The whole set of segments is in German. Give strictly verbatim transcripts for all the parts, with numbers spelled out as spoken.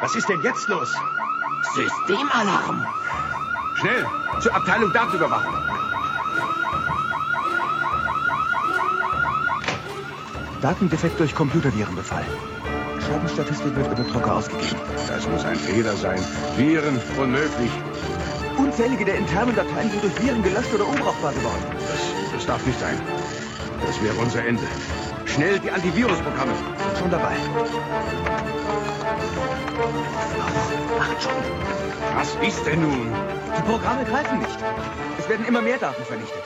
Was ist denn jetzt los? Systemalarm. Schnell, zur Abteilung Datenüberwachung. Datendefekt durch Computervirenbefall. Schadenstatistik wird über Drucker ausgegeben. Das muss ein Fehler sein. Viren, unmöglich. Unzählige der internen Dateien sind durch Viren gelöscht oder unbrauchbar geworden. Das, das darf nicht sein. Das wäre unser Ende. Schnell die Antivirusprogramme. Schon dabei. Macht schon. Was ist denn nun? Die Programme greifen nicht. Es werden immer mehr Daten vernichtet.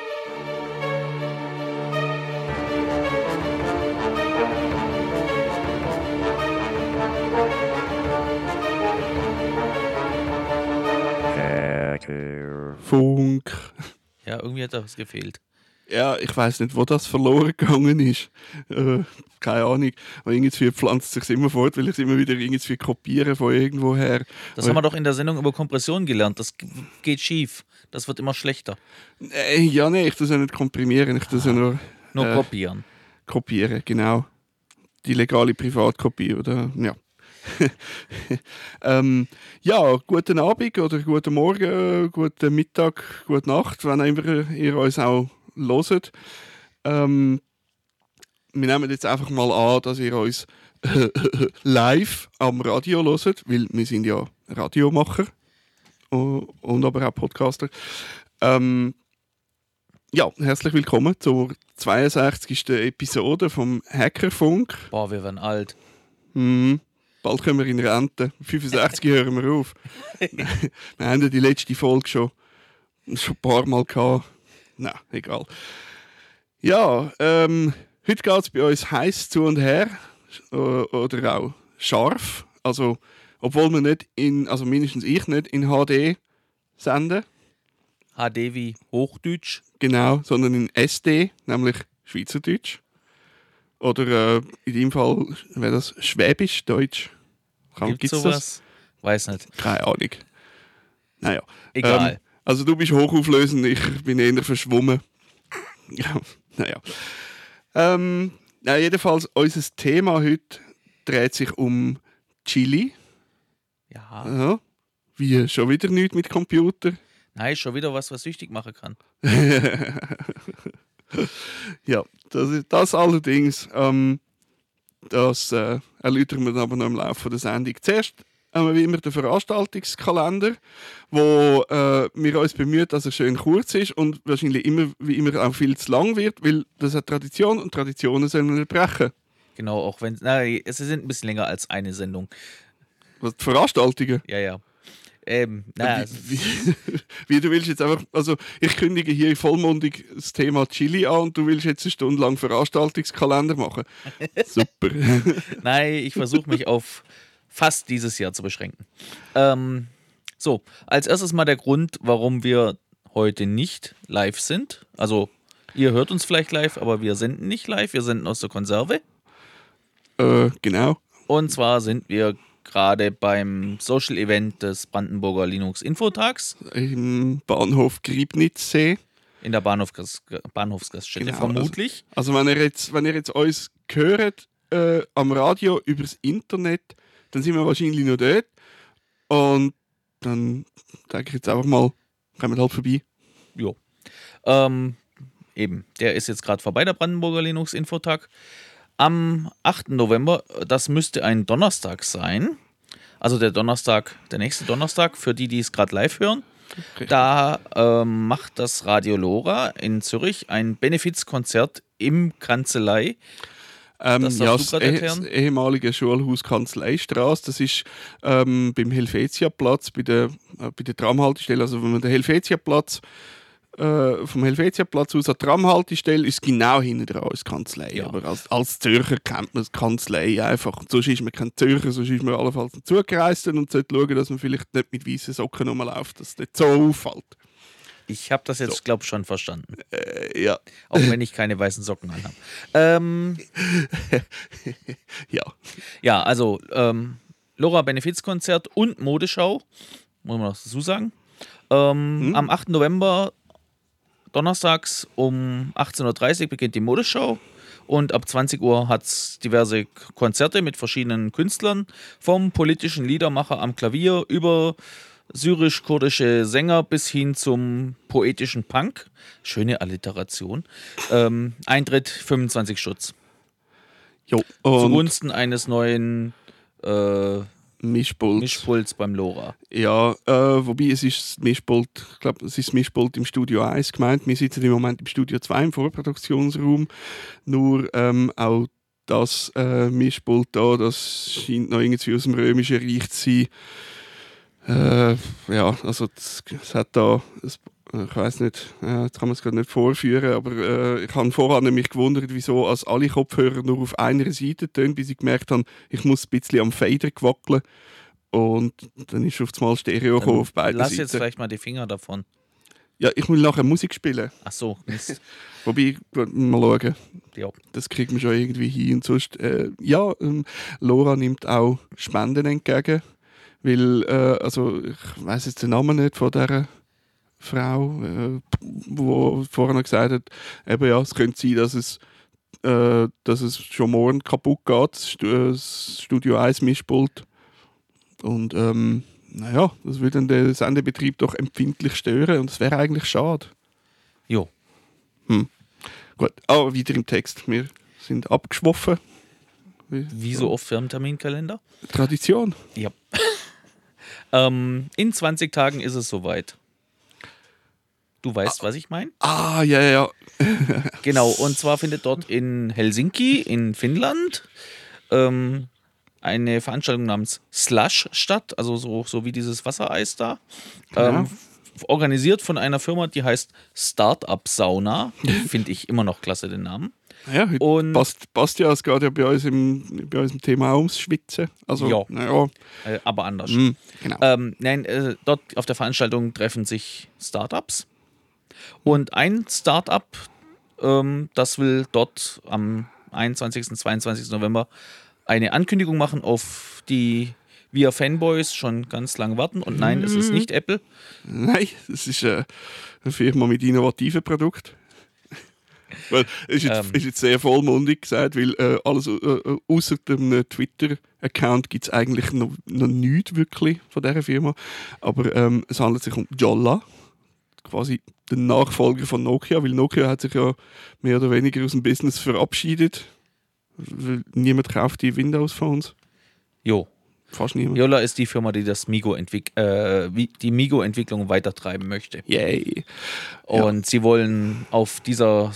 Funk. Ja, irgendwie hat da was gefehlt. Ja, ich weiß nicht, wo das verloren gegangen ist. Äh, keine Ahnung. Aber irgendwie pflanzt es sich immer fort, weil ich es immer wieder irgendwie kopiere von irgendwoher. Das haben wir doch in der Sendung über Kompression gelernt. Das geht schief. Das wird immer schlechter. Äh, ja, nee, ich tue es ja nicht komprimieren. Ich tue es ja nur, Nur äh, kopieren. kopieren, genau. Die legale Privatkopie, oder? Ja. ähm, ja, guten Abend oder guten Morgen, guten Mittag, gute Nacht, wenn immer ihr uns auch hört. Ähm, wir nehmen jetzt einfach mal an, dass ihr uns live am Radio hört, weil wir sind ja Radiomacher und aber auch Podcaster. Ähm, ja, herzlich willkommen zur zweiundsechzigsten Episode vom Hackerfunk. Boah, wir werden alt. Mhm. Bald kommen wir in Rente. fünfundsechzig hören wir auf. Wir haben ja die letzte Folge schon, schon ein paar Mal gehabt. Nein, egal. Ja, ähm, heute geht es bei uns heiß zu und her. Oder auch scharf. Also, obwohl wir nicht in, also mindestens ich nicht in H D senden. H D wie Hochdeutsch. Genau, sondern in S D, nämlich Schweizerdeutsch. Oder äh, in dem Fall wäre das Schwäbisch, Deutsch. Gibt es sowas? Das? Weiß nicht. Keine Ahnung. Naja. Egal. Ähm, also du bist hochauflösend, ich bin eher verschwommen. Ja, naja. Ähm, na, jedenfalls, unser Thema heute dreht sich um Chili. Ja. Ja. Wie, schon wieder nichts mit Computer? Nein, schon wieder was, was süchtig machen kann. Ja, das, ist, das allerdings, ähm, das äh, erläutern wir dann aber noch im Laufe der Sendung. Zuerst haben wir wie immer den Veranstaltungskalender, wo äh, wir uns bemühen, dass er schön kurz ist und wahrscheinlich immer, wie immer auch viel zu lang wird, weil das eine Tradition und Traditionen sollen wir nicht brechen. Genau, auch wenn, nein, es sind ein bisschen länger als eine Sendung. Was, die Veranstaltungen? Ja, ja. Ähm, na, wie, wie, wie du willst jetzt einfach, also ich kündige hier vollmundig das Thema Chili an und du willst jetzt eine Stunde lang Veranstaltungskalender machen. Super. Nein, ich versuche mich auf fast dieses Jahr zu beschränken. Ähm, so, als erstes mal der Grund, warum wir heute nicht live sind. Also, ihr hört uns vielleicht live, aber wir senden nicht live, wir senden aus der Konserve. Äh, genau. Und zwar sind wir gerade beim Social Event des Brandenburger Linux Infotags. Im Bahnhof Griebnitzsee. In der Bahnhofs- Bahnhofsgaststätte, Genau, vermutlich. Also, also wenn, ihr jetzt, wenn ihr jetzt uns hört äh, am Radio übers Internet, dann sind wir wahrscheinlich noch dort. Und dann denke ich jetzt einfach mal, kommen wir halt vorbei. Jo. Ähm, eben, der ist jetzt gerade vorbei, der Brandenburger Linux Infotag. Am achten November, das müsste ein Donnerstag sein. Also der Donnerstag, der nächste Donnerstag, für die, die es gerade live hören. Okay. Da ähm, macht das Radio Lora in Zürich ein Benefizkonzert im Kanzlei. Ähm, Das ja, darfst du das, gerade eh, erklären? das ehemalige Schulhaus Kanzleistraße, das ist ähm, beim Helvetiaplatz, bei der, äh, bei der Tramhaltestelle, also wenn man den Helvetiaplatz äh, vom Helvetiaplatz aus an die Tramhaltestelle ist genau hinten dran als Kanzlei. Ja. Aber als, als Zürcher kennt man das Kanzlei einfach. Und sonst ist man kein Zürcher, sonst ist man allenfalls dazugereist und sollte schauen, dass man vielleicht nicht mit weißen Socken rumläuft, dass es nicht so auffällt. Ich habe das jetzt, So. glaube ich, schon verstanden. Äh, ja. Auch wenn ich keine weißen Socken anhabe. Ähm, ja. ja, also ähm, Lora Benefizkonzert und Modeschau, muss man noch dazu sagen. Ähm, Hm. Am achten November, donnerstags um achtzehn Uhr dreißig beginnt die Modeschau Und ab zwanzig Uhr hat es diverse Konzerte mit verschiedenen Künstlern, vom politischen Liedermacher am Klavier über syrisch-kurdische Sänger bis hin zum poetischen Punk. Schöne Alliteration. Ähm, Eintritt fünfundzwanzig Stutz. Jo, und Zugunsten eines neuen äh, Mischpult. Mischpults beim Lora. Ja, äh, wobei es ist das Mischpult, ich glaube, es ist das Mischpult im Studio eins gemeint. Wir sitzen im Moment im Studio zwei im Vorproduktionsraum. Nur ähm, auch das äh, Mischpult da, das scheint noch irgendwie aus dem Römischen Reich zu sein. Äh, ja, also es, es hat da, es, ich weiß nicht, äh, jetzt kann man es gerade nicht vorführen, aber äh, ich habe vorher mich gewundert, wieso als alle Kopfhörer nur auf einer Seite tönen, bis ich gemerkt habe, ich muss ein bisschen am Fader wackeln und dann ist auf einmal Stereo gekommen auf beiden Lass Seiten. jetzt vielleicht mal die Finger davon. Ja, ich will nachher Musik spielen. Ach so, Mist. Wobei, mal schauen, Ja. das kriegt man schon irgendwie hin. Und sonst, äh, ja, ähm, Lora nimmt auch Spenden entgegen. Weil, äh, also ich weiss jetzt den Namen nicht von dieser Frau, äh, die vorher noch gesagt hat, eben ja, es könnte sein, dass es, äh, dass es schon morgen kaputt geht, das Stu- das Studio eins Mischpult. Und ähm, naja, das würde dann den Sendebetrieb doch empfindlich stören und das wäre eigentlich schade. Jo. Hm. Gut, aber wieder im Text. Wir sind abgeschwoffen. Wie so oft für einen Terminkalender? Tradition. Ja. ähm, in zwanzig Tagen ist es soweit. Du weißt, was ich meine? Ah, ja, ja. Genau, und zwar findet dort in Helsinki, in Finnland, ähm, eine Veranstaltung namens Slush statt, also so, so wie dieses Wassereis da. Ähm, Ja. f- Organisiert von einer Firma, die heißt Startup Sauna. Finde ich immer noch klasse, den Namen. Ja, heute Und- passt, passt ja, es geht ja bei uns im, bei uns im Thema auch ums Schwitzen. Also, Ja. naja. Äh, aber anders. Mm, genau. Ähm, nein, äh, dort auf der Veranstaltung treffen sich Startups. Und ein Startup, ähm, das will dort am einundzwanzigsten, zweiundzwanzigsten November eine Ankündigung machen, auf die wir Fanboys schon ganz lang warten. Und nein, es ist nicht Apple. Nein, das ist äh, eine Firma mit innovativen Produkten. Weil, es ist jetzt, Ähm. ist jetzt sehr vollmundig gesagt, weil äh, alles äh, äh, außer dem äh, Twitter-Account gibt es eigentlich noch, noch nichts wirklich von dieser Firma. Aber ähm, es handelt sich um Jolla, quasi der Nachfolger von Nokia, weil Nokia hat sich ja mehr oder weniger aus dem Business verabschiedet. Weil niemand kauft die Windows-Phones. Jo. Fast niemand. Jolla ist die Firma, die das Migo entwick äh, wie- die Migo-Entwicklung weitertreiben möchte. Yay. Und sie wollen auf dieser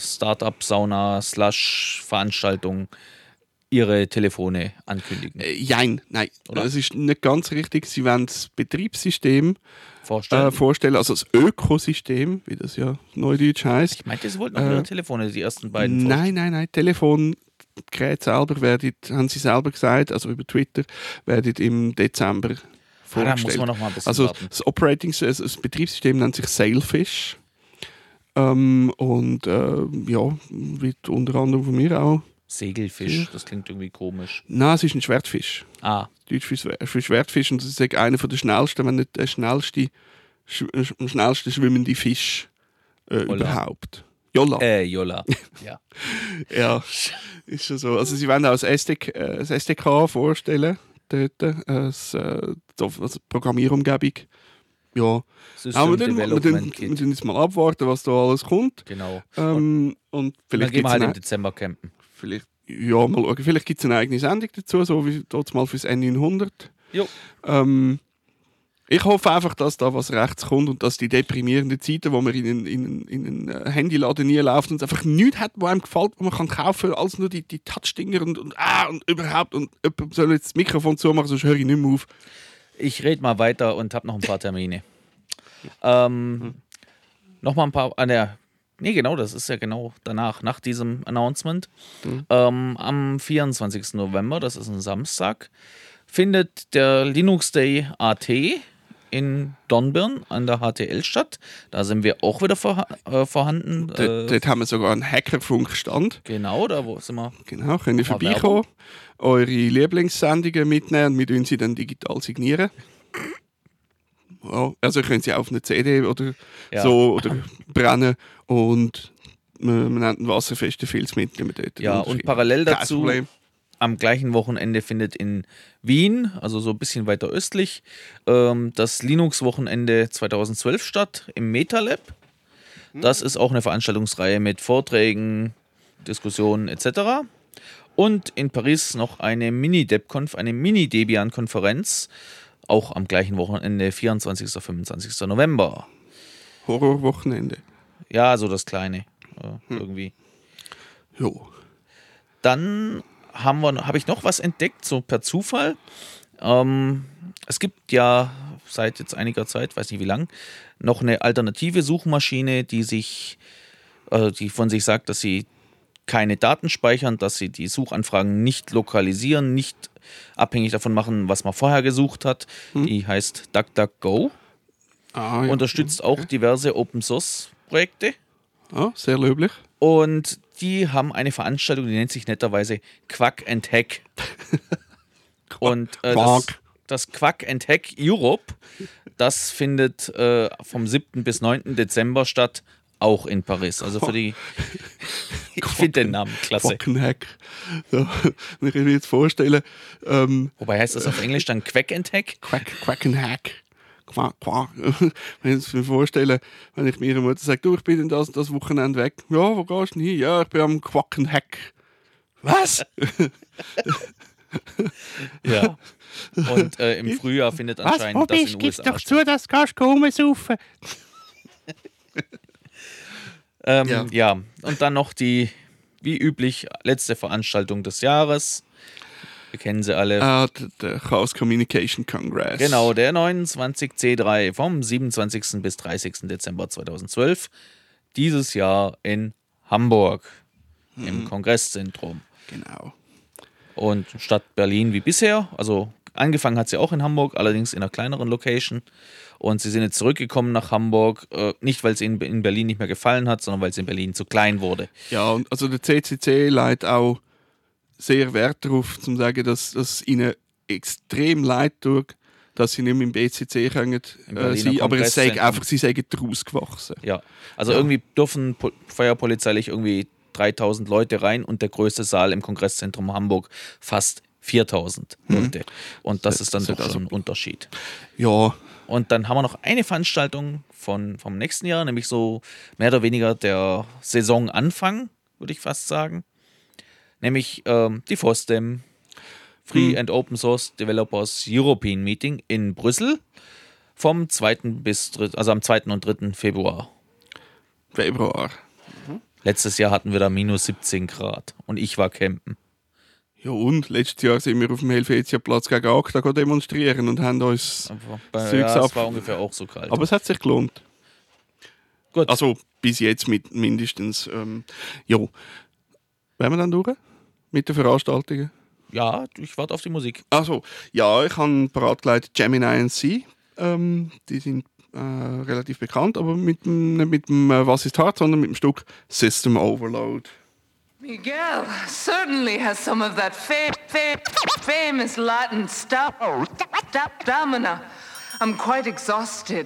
Startup-Sauna-Slash-Veranstaltung ihre Telefone ankündigen. Äh, jein, nein. Oder? Das ist nicht ganz richtig. Sie wollen das Betriebssystem Vorstellen. äh, vorstellen, also das Ökosystem, wie das ja neudeutsch heißt. Ich meinte, sie wollten auch äh, ihre Telefone, die ersten beiden. vorstellen. Nein, nein, nein. Telefongeräte selber werden, haben sie selber gesagt, also über Twitter, werden im Dezember Ah, da vorgestellt. muss man noch mal ein bisschen Also warten. das Operating, also das Betriebssystem nennt sich Sailfish. Ähm, und äh, ja, wird unter anderem von mir auch. Segelfisch, das klingt irgendwie komisch. Nein, es ist ein Schwertfisch. Ah, Deutsch für, Schwer- für Schwertfisch und das ist eigentlich einer der schnellsten, wenn nicht der schnellste, sch, äh, am schnellsten schwimmende Fisch äh, Jolla. überhaupt. Jolla. äh, Jolla. Ja. Ja, ist schon so. Also sie wollen auch das S D K, äh, das S D K vorstellen, dort, äh, das, äh, also Programmierumgebung. Ja, System aber wir Development müssen Kit. jetzt mal abwarten, was da alles kommt. Genau. Ähm, und Dann vielleicht gehen gibt wir es halt im eine, Dezember campen. vielleicht, ja, mal schauen. Vielleicht gibt's eine eigene Sendung dazu, so wie dort mal fürs N neunhundert. Jo. Ähm, ich hoffe einfach, dass da was rechts kommt und dass die deprimierenden Zeiten, wo man in einen, in einen, in einen äh, Handyladen nie läuft und es einfach nichts hat, was einem gefällt, wo man kann kaufen, als nur die, die Touchdinger und, und, ah, und überhaupt und jemand soll jetzt das Mikrofon zumachen, sonst höre ich nicht mehr auf. Ich rede mal weiter und habe noch ein paar Termine. Ähm, noch mal ein paar. Ah, ne, nee, genau, das ist ja genau danach, nach diesem Announcement. Ähm, am vierundzwanzigsten November, das ist ein Samstag, findet der Linux Day A T in Dornbirn an der H T L statt. Da sind wir auch wieder vorha äh, vorhanden. Dort, Äh, dort haben wir sogar einen Hackerfunkstand. genau, da wo sind wir. Genau, könnt ihr Mach mal vorbeikommen, eure Lieblingssendungen mitnehmen und wir tun sie dann digital signieren. Ja, also ihr könnt sie auf eine C D oder Ja. so oder brennen und man, man hat einen wasserfesten Filz mitnehmen dort. Ja, und parallel Kein dazu, Problem. am gleichen Wochenende findet in Wien, also so ein bisschen weiter östlich, ähm, das Linux-Wochenende zweitausendzwölf statt im MetaLab. Das ist auch eine Veranstaltungsreihe mit Vorträgen, Diskussionen et cetera. Und in Paris noch eine Mini-DebConf, eine Mini-Debian-Konferenz, auch am gleichen Wochenende, vierundzwanzigsten und fünfundzwanzigsten November. Horrorwochenende. Ja, so das Kleine, äh, hm. irgendwie. Jo. Dann haben wir, habe ich noch was entdeckt, so per Zufall. Ähm, es gibt ja seit jetzt einiger Zeit, weiß nicht wie lang, noch eine alternative Suchmaschine, die sich, äh, die von sich sagt, dass sie keine Daten speichern, dass sie die Suchanfragen nicht lokalisieren, nicht abhängig davon machen, was man vorher gesucht hat. Hm. Die heißt DuckDuckGo. Ah, ja. Unterstützt okay. auch diverse Open-Source-Projekte. Ah, sehr löblich. Und die haben eine Veranstaltung, die nennt sich netterweise Quack and Hack. Und äh, das, das Quack and Hack Europe, das findet äh, vom siebten bis neunten Dezember statt, auch in Paris. Also für die. Ich finde den Namen klasse. Quack and Hack. Ja, wenn ich mir jetzt vorstelle. Ähm, Wobei heißt das auf Englisch dann Quack and Hack? Quack, Quack and Hack. Quack, quack. Wenn ich mir vorstelle, wenn ich meiner Mutter sage, du, ich bin das, das Wochenende weg. Ja, wo gehst du hin? Ja, ich bin am Quack and Hack. Was? Ja. Und äh, im Frühjahr findet anscheinend Was? das in den den U S A Gib's doch zu, dass du kannst rumsaufen. ähm, ja. ja, und dann noch die, wie üblich, letzte Veranstaltung des Jahres. Wir kennen sie alle. Ah, der Chaos Communication Congress. Genau, der neunundzwanzig C drei vom siebenundzwanzigsten bis dreißigsten Dezember zweitausendzwölf. Dieses Jahr in Hamburg hm. im Kongresszentrum. Genau. Und statt Berlin wie bisher. Also angefangen hat sie auch in Hamburg, allerdings in einer kleineren Location. Und sie sind jetzt zurückgekommen nach Hamburg, äh, nicht weil es ihnen in Berlin nicht mehr gefallen hat, sondern weil es in Berlin zu klein wurde. Ja, und also der C C C legt auch sehr Wert darauf, zu sagen, dass, dass es ihnen extrem leid tut, dass sie nicht mehr im B C C können, äh, sein, aber es sei einfach, sie seien daraus gewachsen. Ja, also ja. irgendwie dürfen po- feuerpolizeilich irgendwie dreitausend Leute rein und der größte Saal im Kongresszentrum Hamburg fast viertausend Leute. Hm. Und das, das ist dann doch schon ein Unterschied. Ja. Und dann haben wir noch eine Veranstaltung von, vom nächsten Jahr, nämlich so mehr oder weniger der Saisonanfang, würde ich fast sagen. Nämlich ähm, die FOSDEM, Free hm. and Open Source Developers European Meeting in Brüssel vom zweiten bis dritten, also am zweiten und dritten Februar. Februar. Mhm. Letztes Jahr hatten wir da minus siebzehn Grad und ich war campen. Ja und? Letztes Jahr sind wir auf dem Helvetiaplatz gegen ACTA demonstrieren und haben uns bei, Zeugs ja, ab. Es war ungefähr auch so kalt. Aber es hat sich gelohnt. Gut. Also bis jetzt mit mindestens. Ähm, jo. Wären wir dann durch mit den Veranstaltungen? Ja, ich warte auf die Musik. Also ja, ich habe parat gelegt Gemini and C. Ähm, die sind äh, relativ bekannt, aber mit dem, nicht mit dem äh, Was ist hart, sondern mit dem Stück System Overload. Miguel certainly has some of that fa- fa- famous Latin stuff. Stamina. I'm quite exhausted.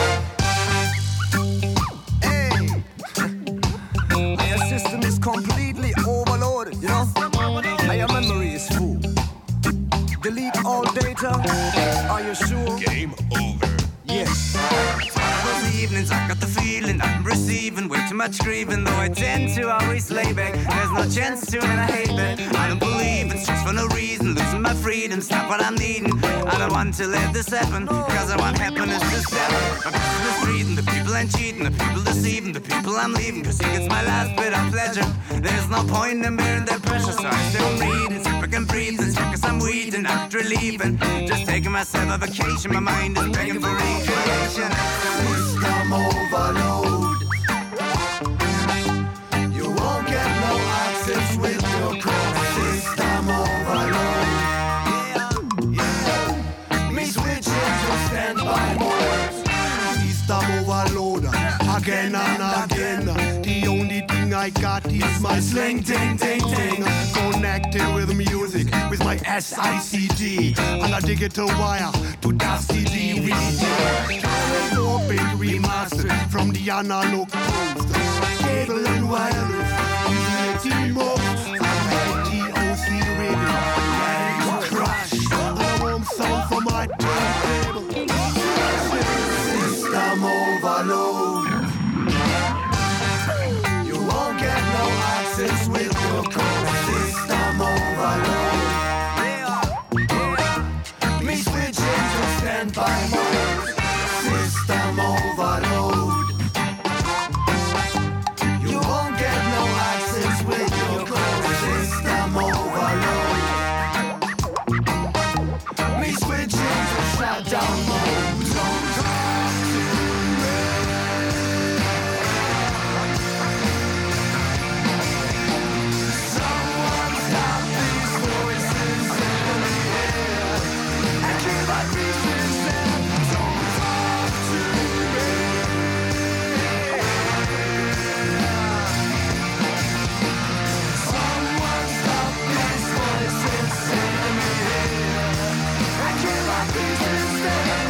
Hey, your system is completely overloaded, you know? Your memory is full. Delete all data. Are you sure? Game over. Yes. Those evenings I got the feeling I'm receiving way too much grieving, though I tend to always lay back. There's no chance to and I hate that. I don't believe in stress for no reason, losing my freedom, stop what I'm needing. I don't want to let this happen, cause I want happiness to step. My business reading, the people I'm cheating, the people deceiving, the people I'm leaving, cause he gets my last bit of pleasure. There's no point in bearing that pressure, so I still read and sleep I can breathe and smoke cause I'm weed and I'm relieving. Just taking myself a vacation, my mind is begging for recreation. System overload. You won't get no access with your code. System overload. Yeah, yeah. Me switching to standby mode. System overload. Again and again. The only thing I my God, it's my sling, ding, ding, ding. Connected with music, with my S I C D. On a digital wire to that C D we did. Open remastered from the analog post. Cable and wireless, using a T-Mobile. T O C radio, ready to crash. And I won't sound from my turntable. System overload. You won't get no access with your code. System overload. Me switching to standby mode. System overload. You won't get no access with your code. System overload. Me switching to shutdown mode. Don't talk to me. Someone stop these voices in the air and keep my pieces in. Don't talk to me. Someone stop these voices in the air and keep my pieces in.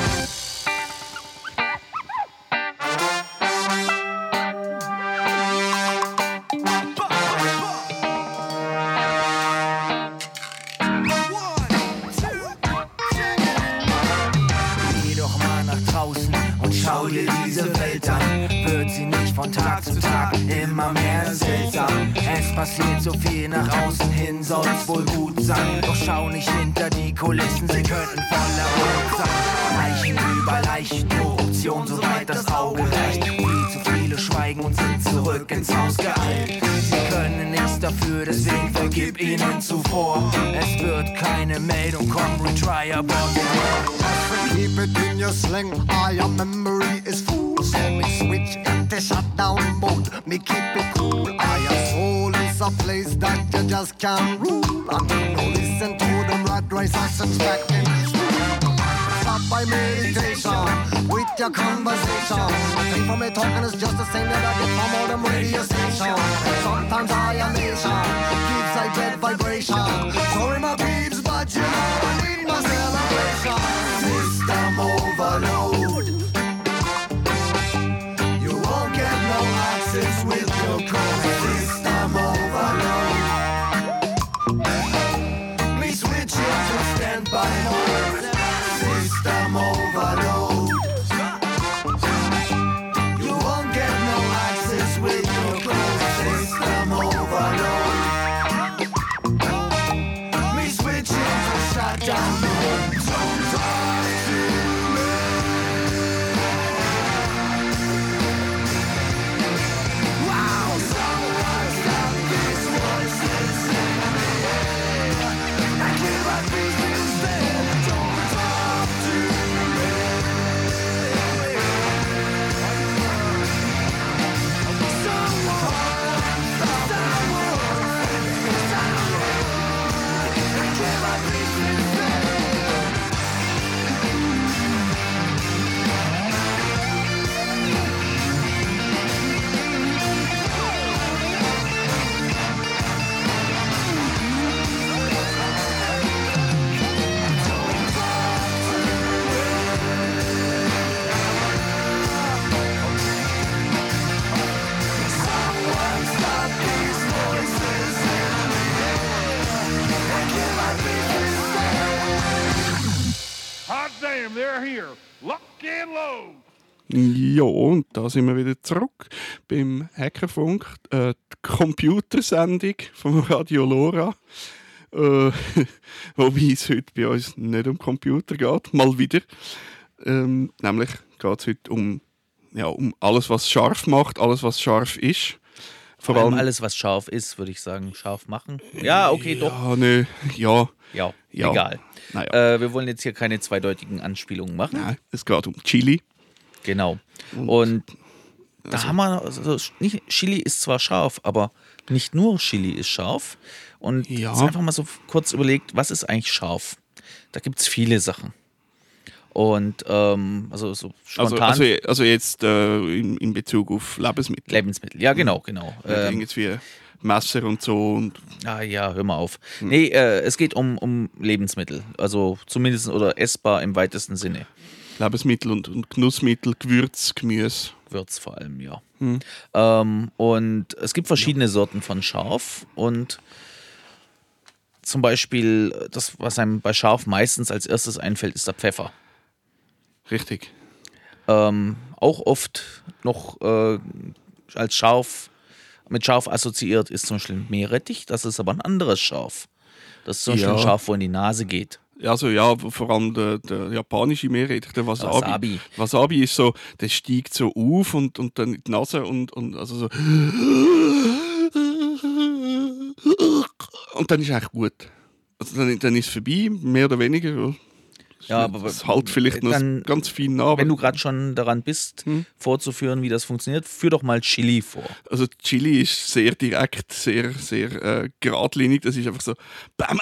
Geh doch mal nach draußen und schau dir diese Welt an. Wird sie nicht von Tag zu Tag immer mehr seltsam? Es passiert so viel nach außen hin, soll's wohl gut sein. Doch schau nicht hinter die Kulissen, sie könnten voller Blut sein. Leichen über Leichen, Korruption, soweit das Auge reicht. Viel zu viele schweigen und sind zurück ins Haus geeilt. Sie können nichts dafür, deswegen vergib ihnen zuvor. Es wird keine Meldung kommen, retry about it. Keep it in your sling, ah, your memory is full. So me switch into shutdown mode, me keep it cool. Ah, your soul is a place that you just can't rule. I mean, no listen to them rat race accents back in school. Stop by meditation with your conversation. The thing from me talking is just the same that I get from all them radio stations. Sometimes I am nation keeps a dead vibration. Sorry my peeps, but you know I need my celebration. System overload. You won't get no access with your code. System overload. Me switching to standby mode. System overload. You won't get no access with your code. System overload. Me switching to shutdown mode. Don't talk to me. Wow, someone stop these voices in the air and keep my pieces there. Don't talk to me. Someone, someone, someone, and keep my pieces there. Someone stop these voices in the air and keep my pieces there. Hot damn, they're here. Lock and load. Ja, und da sind wir wieder zurück beim Hackerfunk, äh, die Computersendung vom Radio Lora. Äh, wobei es heute bei uns nicht um Computer geht, mal wieder. Ähm, nämlich geht es heute um, ja, um alles, was scharf macht, alles, was scharf ist. Vor allem alles, was scharf ist, würde ich sagen, scharf machen. Ja, okay, ja, doch. Nee, ja, Ja, Ja. egal. Naja. Äh, wir wollen jetzt hier keine zweideutigen Anspielungen machen. Nein, es geht um Chili. Genau. Und- Und da haben wir, also nicht, Chili ist zwar scharf, aber nicht nur Chili ist scharf. Und Ja. jetzt einfach mal so kurz überlegt, was ist eigentlich scharf? Da gibt es viele Sachen. Und ähm, also so spontan. Also, also, also jetzt äh, in, in Bezug auf Lebensmittel. Lebensmittel, ja genau, genau. Ähm, irgendwie Messer und so. Und ah ja, hör mal auf. Hm. Nee, äh, es geht um, um Lebensmittel. Also zumindest oder essbar im weitesten Sinne. Lebensmittel und, und Genussmittel, Gewürz, Gemüse. Gewürz vor allem, ja. Hm. Ähm, und es gibt verschiedene ja. Sorten von Schaf und zum Beispiel das, was einem bei Schaf meistens als erstes einfällt, ist der Pfeffer. Richtig. Ähm, auch oft noch äh, als Schaf, mit Schaf assoziiert ist zum Beispiel Meerrettich. Das ist aber ein anderes Schaf. Das ist zum Beispiel ja. ein Schaf, wo in die Nase geht. Also ja, vor allem der, der japanische Meerrettich, der Wasabi. Wasabi. Wasabi ist so, der steigt so auf und, und dann in die Nase und, und also so. Und dann ist eigentlich gut. Also dann, dann ist es vorbei, mehr oder weniger. Ja, aber das halt vielleicht noch dann, ganz fein nach. Wenn du gerade schon daran bist, hm? vorzuführen, wie das funktioniert, führ doch mal Chili vor. Also Chili ist sehr direkt, sehr, sehr äh, geradlinig. Das ist einfach so bam,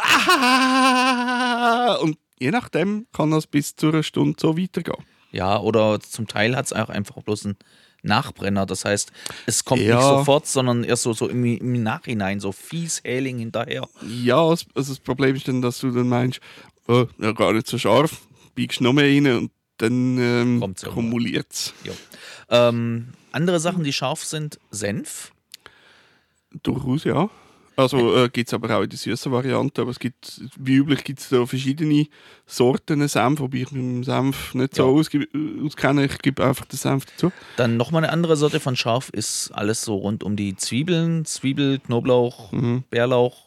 ah! Und je nachdem kann das bis zu einer Stunde so weitergehen. Ja, oder zum Teil hat es auch einfach bloß einen Nachbrenner. Das heißt, es kommt ja. nicht sofort, sondern erst so, so im, im Nachhinein, so fies Häling hinterher. Ja, also das Problem ist dann, dass du dann meinst, oh, ja, gar nicht so scharf, biegst noch mehr rein und dann ähm, kumuliert es. Ähm, andere Sachen, die scharf sind, Senf. Durchaus, ja. Also äh, gibt es aber auch in der süßen Variante, aber es gibt, wie üblich gibt es da verschiedene Sorten Senf, wobei ich mit dem Senf nicht so ja. ausge- auskenne, ich gebe einfach den Senf dazu. Dann nochmal eine andere Sorte von scharf ist alles so rund um die Zwiebeln, Zwiebel, Knoblauch, mhm. Bärlauch.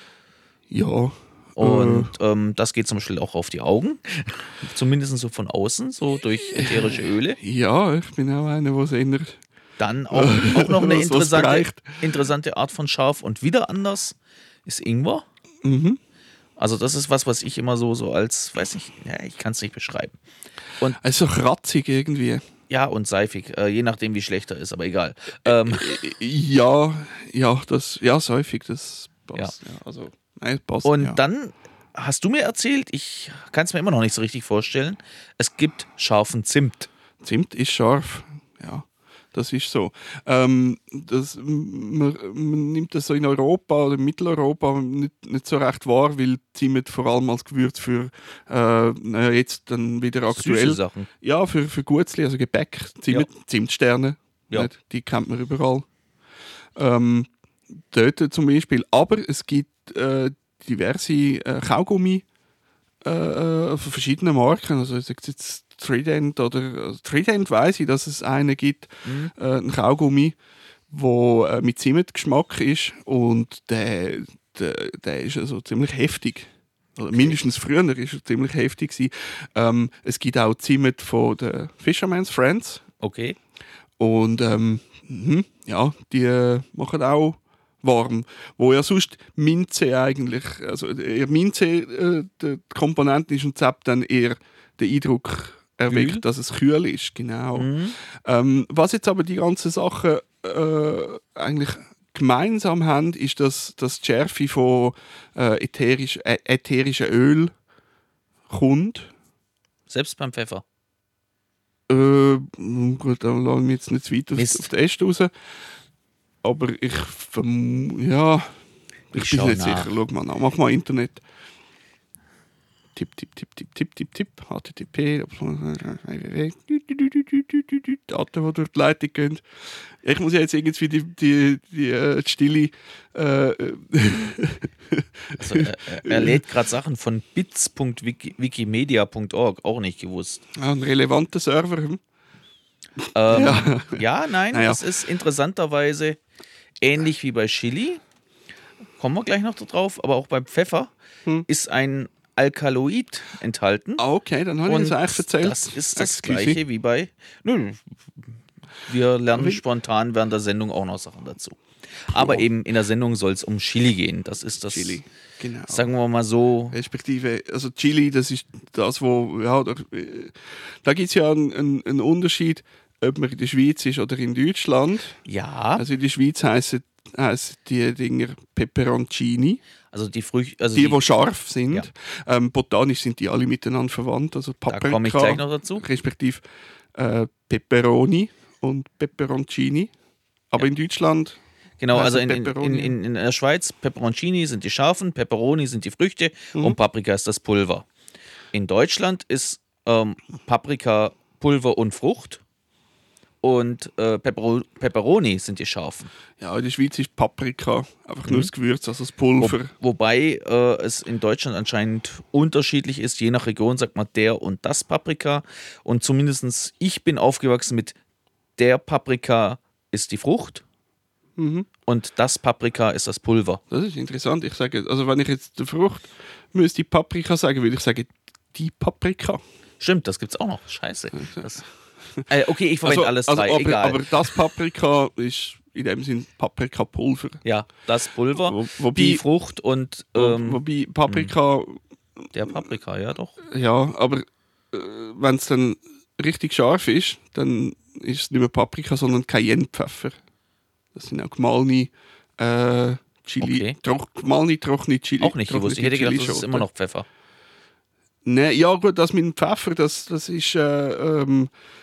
Ja. Und ähm, das geht zum Beispiel auch auf die Augen, zumindest so von außen, so durch ätherische Öle. Ja, ich bin auch einer, der es ändert. Dann auch, auch noch eine interessante, interessante Art von Schaf und wieder anders ist Ingwer. Mhm. Also das ist was, was ich immer so, so als, weiß nicht, ja, ich kann es nicht beschreiben. Und also kratzig irgendwie. Ja, und seifig, äh, je nachdem wie schlecht er ist, aber egal. Ähm, ja, ja, das, ja, seifig, das passt. Ja. Ja, also, nein, passt. Und ja. dann hast du mir erzählt, ich kann es mir immer noch nicht so richtig vorstellen, es gibt scharfen Zimt. Zimt ist scharf, ja. Das ist so. Ähm, das, man, man nimmt das so in Europa oder in Mitteleuropa nicht, nicht so recht wahr, weil Zimt vor allem als Gewürz für äh, naja, jetzt dann wieder aktuell. Süße Sachen. Ja, für, für Gutzli, also Gebäck, Zimt, ja. Zimtsterne. Ja. Nicht? Die kennt man überall. Ähm, dort zum Beispiel. Aber es gibt äh, diverse äh, Kaugummi äh, von verschiedenen Marken. Also ich jetzt Trident oder also Trident weiss ich, dass es einen gibt, mhm. äh, einen Kaugummi, der äh, mit Zimtgeschmack ist und der, der, der ist also ziemlich heftig. Also mindestens früher war er ziemlich heftig gewesen. Ähm, es gibt auch Zimt von den Fisherman's Friends. Okay. Und ähm, mh, ja, die äh, machen auch warm. Wo ja sonst Minze eigentlich, also eher Minze, äh, die Komponente ist und Zap dann eher den Eindruck erweckt, mhm. dass es kühl ist, genau. Mhm. Ähm, was jetzt aber die ganzen Sachen äh, eigentlich gemeinsam haben, ist, dass, dass die Schärfe von äh, ätherisch, äh, ätherischen Öl kommt. Selbst beim Pfeffer? Äh, gut, da lassen wir jetzt nicht zu weit auf, auf den Äste raus. Aber ich verm- ja, ich, ich bin nicht nach. sicher. Schau mal nach. Mach mal Internet. Tipp, tipp, tipp, tipp, tipp, tipp, tipp, H T T P, Daten, die durch die Leitung gehen. Ich muss ja jetzt irgendwie die, die, die, äh, die stille... Äh, also, er, er lädt gerade Sachen von bits punkt wikimedia punkt org, auch nicht gewusst. Ein relevanter Server. Hm? Ähm, ja. ja, nein, naja. Es ist interessanterweise ähnlich wie bei Chili. Kommen wir gleich noch drauf, aber auch beim Pfeffer hm. ist ein Alkaloid enthalten. Ah, okay, dann habe ich es eigentlich erzählt. Das ist das Gleiche wie bei... Nö, wir lernen wie? spontan während der Sendung auch noch Sachen dazu. Aber oh. eben in der Sendung soll es um Chili gehen. Das ist das... Chili, genau. Sagen wir mal so... Respektive, also Chili, das ist das, wo... Ja, da da gibt es ja einen, einen Unterschied. ob man in der Schweiz ist oder in Deutschland. Ja. Also in der Schweiz heissen, heissen die Dinger Peperoncini. Also die Früchte. Also die, die, die scharf sind. Ja. Ähm, botanisch sind die alle miteinander verwandt. Also Paprika, da komme ich gleich noch dazu. Respektive äh, Peperoni und Peperoncini. Aber ja. in Deutschland. Genau, also in, in, in, in der Schweiz, Peperoncini sind die scharfen, Peperoni sind die Früchte mhm. und Paprika ist das Pulver. In Deutschland ist ähm, Paprika Pulver und Frucht und äh, Pepero- Peperoni sind die scharfen. Ja, in der Schweiz ist Paprika einfach mhm. nur das Gewürz, also das Pulver. Wo, wobei äh, es in Deutschland anscheinend unterschiedlich ist, je nach Region sagt man der und das Paprika. Und zumindest ich bin aufgewachsen mit der Paprika ist die Frucht. Mhm. Und das Paprika ist das Pulver. Das ist interessant. Ich sage, also wenn ich jetzt die Frucht müsste Paprika sagen, würde ich sagen, die Paprika. Stimmt, das gibt's auch noch. Scheiße. Das, äh, okay, ich verwende also, alles also, drei, aber, egal. Aber das Paprika ist in dem Sinn Paprikapulver. Ja, das Pulver, Wo, wobei, die Frucht und ähm, wo, wobei Paprika. Der Paprika, ja doch. Ja, aber äh, wenn es dann richtig scharf ist, dann ist es nicht mehr Paprika, sondern Cayennepfeffer. Das sind auch gemahlene äh, Chili, okay. troch, gemahlene trockene Chili. Auch nicht gewusst. Ich hätte gedacht, das ist immer noch Pfeffer. Nee, ja gut, das mit dem Pfeffer, das, das ist äh, ähm,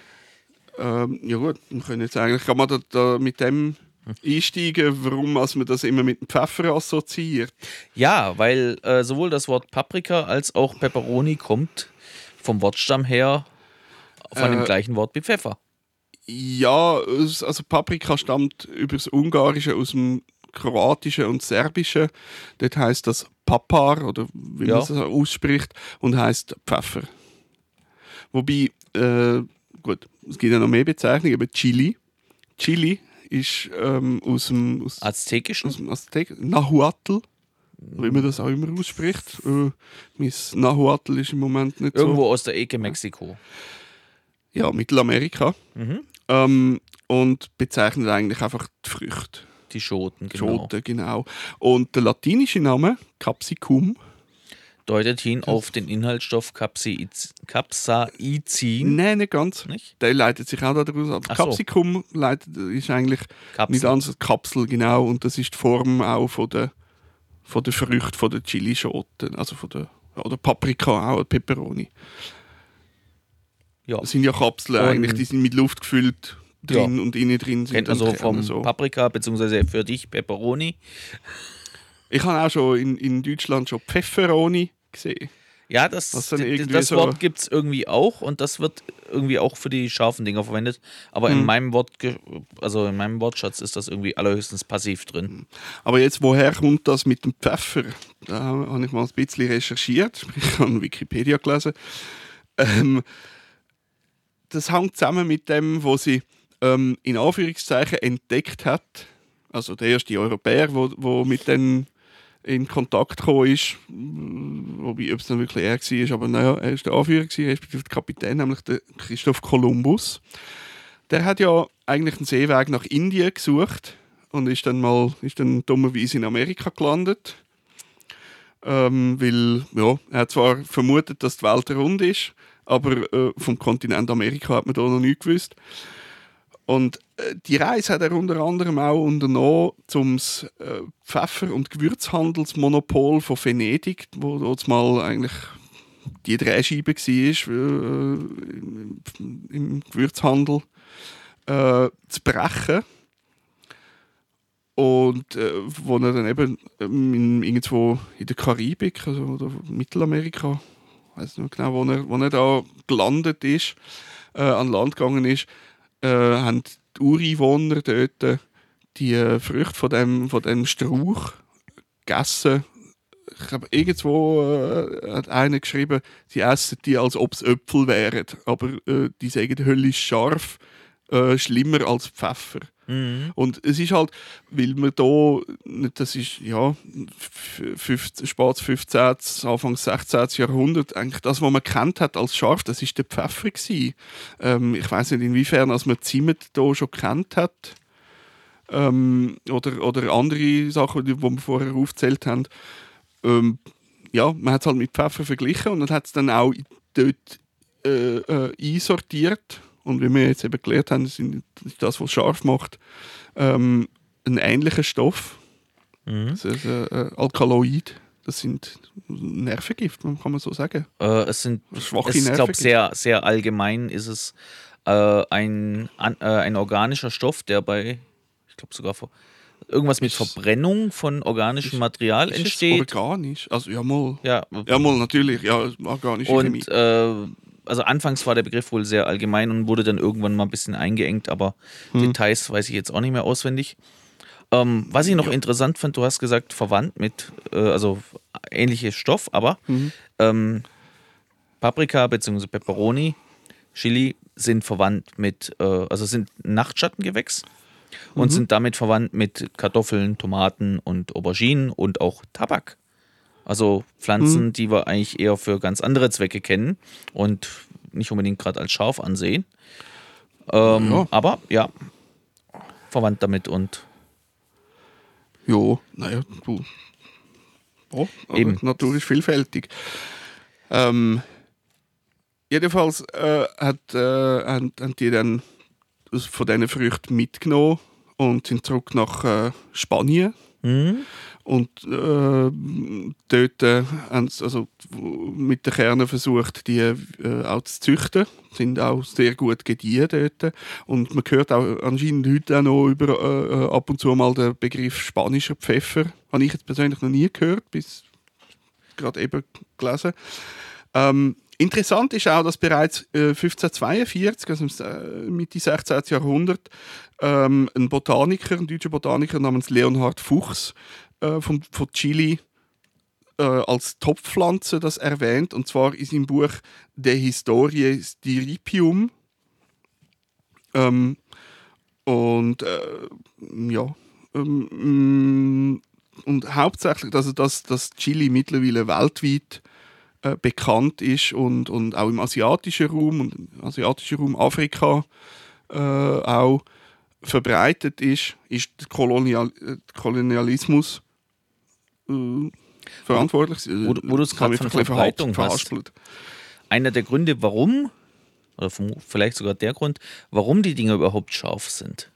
ähm, ja gut, wir können jetzt eigentlich, kann man da, da mit dem einsteigen, warum als man das immer mit dem Pfeffer assoziiert. Ja, weil äh, sowohl das Wort Paprika als auch Peperoni kommt vom Wortstamm her von äh, dem gleichen Wort wie Pfeffer. Ja, also Paprika stammt über das Ungarische, aus dem Kroatischen und Serbischen. Dort heisst das Papar, oder wie ja. man es ausspricht, und heisst Pfeffer. Wobei, äh, gut, es gibt ja noch mehr Bezeichnungen, aber Chili. Chili ist ähm, aus dem aus, Aztekischen? Aus dem Aztek- Nahuatl, wie man das auch immer ausspricht. Äh, mein Nahuatl ist im Moment nicht Irgendwo so. aus der Ecke Mexiko. Ja, Mittelamerika. Mhm. Ähm, und bezeichnet eigentlich einfach die Früchte. Die Schoten, genau. Schoten, genau. Und der latinische Name, Capsicum, deutet hin auf den Inhaltsstoff Capsaiz- Capsaicin. Nein, nicht ganz. Nicht? Der leitet sich auch daraus ab. Ach Capsicum so. leitet, ist eigentlich Kapsel. nicht anders als Kapsel, genau. Und das ist die Form auch von der, von der Früchte, von der Chilischoten, also von der, oder Paprika, auch Peperoni. Ja. Das sind ja Kapseln und eigentlich, die sind mit Luft gefüllt drin ja. und innen drin sind. Kennt man so vom so. Paprika, beziehungsweise für dich Peperoni. Ich habe auch schon in, in Deutschland schon Pfefferoni gesehen. Ja, das, das, das Wort so gibt es irgendwie auch und das wird irgendwie auch für die scharfen Dinger verwendet. Aber hm. in meinem Wort, also in meinem Wortschatz ist das irgendwie allerhöchstens passiv drin. Aber jetzt, woher kommt das mit dem Pfeffer? Da habe ich mal ein bisschen recherchiert. Ich habe Wikipedia gelesen. Ähm, das hängt zusammen mit dem, was sie ähm, in Anführungszeichen entdeckt hat. Also der erste Europäer, wo, wo mit denen in Kontakt gekommen ist, wobei, ob es dann wirklich er war, aber naja, er war der Anführer, respektive der Kapitän, nämlich der Christoph Kolumbus. Der hat ja eigentlich einen Seeweg nach Indien gesucht und ist dann mal, ist dann dummerweise in Amerika gelandet. Ähm, weil, ja, er hat zwar vermutet, dass die Welt rund ist, aber äh, vom Kontinent Amerika hat man da noch nichts gewusst. Und äh, die Reise hat er unter anderem auch unternommen, um das äh, Pfeffer- und Gewürzhandelsmonopol von Venedig, wo dort mal eigentlich die Drehscheibe war äh, im, im Gewürzhandel, äh, zu brechen. Und äh, wo er dann eben in, irgendwo in der Karibik also, oder Mittelamerika, ich weiß nicht genau, wo er, wo er da gelandet ist, äh, an Land gegangen ist, äh, haben die Ureinwohner dort die äh, Früchte von dem, von dem Strauch gegessen. Ich glaube, irgendwo äh, hat einer geschrieben, sie essen die, als ob es Äpfel wären. Aber äh, die sagen höllisch scharf, äh, schlimmer als Pfeffer. Mhm. Und es ist halt, weil man da, das ist ja fünfzehn, spätes fünfzehnten, Anfang sechzehnten Jahrhundert, eigentlich das, was man kennt hat als scharf, das ist der Pfeffer gewesen. Ähm, ich weiß nicht, inwiefern als man Zimt da schon kennt hat. Ähm, oder, oder andere Sachen, die wir vorher aufgezählt haben. Ähm, ja, man hat es halt mit Pfeffer verglichen und dann hat es dann auch dort äh, äh, einsortiert. und wie wir jetzt eben gelernt haben, ist das, was scharf macht, ähm, ein ähnlicher Stoff. Mhm. Das ist ein äh, Alkaloid. Das sind Nervengifte, kann man so sagen. Äh, es sind, schwache es, ich glaube, sehr, sehr allgemein ist es äh, ein, an, äh, ein organischer Stoff, der bei, ich glaube sogar vor, irgendwas mit Verbrennung von organischem Material ist entsteht. Es organisch? Also ja mal. Ja, ja mal natürlich, ja, organische Chemie. Und äh, also anfangs war der Begriff wohl sehr allgemein und wurde dann irgendwann mal ein bisschen eingeengt, aber hm. Details weiß ich jetzt auch nicht mehr auswendig. Ähm, was ich noch ja. interessant fand, du hast gesagt, verwandt mit, äh, also ähnliches Stoff, aber mhm. ähm, Paprika bzw. Peperoni, Chili sind verwandt mit, äh, also sind Nachtschattengewächs mhm. und sind damit verwandt mit Kartoffeln, Tomaten und Auberginen und auch Tabak. Also Pflanzen, mhm. die wir eigentlich eher für ganz andere Zwecke kennen und nicht unbedingt gerade als scharf ansehen. Ähm, ja. Aber ja, verwandt damit und ja, naja, du. Oh, Eben. Natur ist vielfältig. Ähm, jedenfalls äh, hat, äh, haben, haben die dann von diesen Früchten mitgenommen und sind zurück nach äh, Spanien. Mhm. Und äh, dort äh, haben sie also mit den Kernen versucht, die äh, auch zu züchten. Sind auch sehr gut gediehen dort. Und man hört auch anscheinend heute auch noch über, äh, ab und zu mal den Begriff spanischer Pfeffer. Habe ich jetzt persönlich noch nie gehört, bis gerade eben gelesen. Ähm, interessant ist auch, dass bereits äh, fünfzehnhundertzweiundvierzig, also äh, Mitte sechzehnten. Jahrhundert, ähm, ein Botaniker, ein deutscher Botaniker namens Leonhard Fuchs äh, von, von Chile äh, als Topfpflanze das erwähnt, und zwar in seinem Buch De Historiae Stirpium. Ähm, und äh, ja, ähm, und hauptsächlich, also dass, dass Chili mittlerweile weltweit äh, bekannt ist und, und auch im asiatischen Raum und im asiatischen Raum Afrika äh, auch verbreitet ist, ist der Kolonial, äh, Kolonialismus äh, verantwortlich. Wo, wo, wo du es gerade von Verbreitung hast. Einer der Gründe, warum, oder vielleicht sogar der Grund, warum die Dinge überhaupt scharf sind.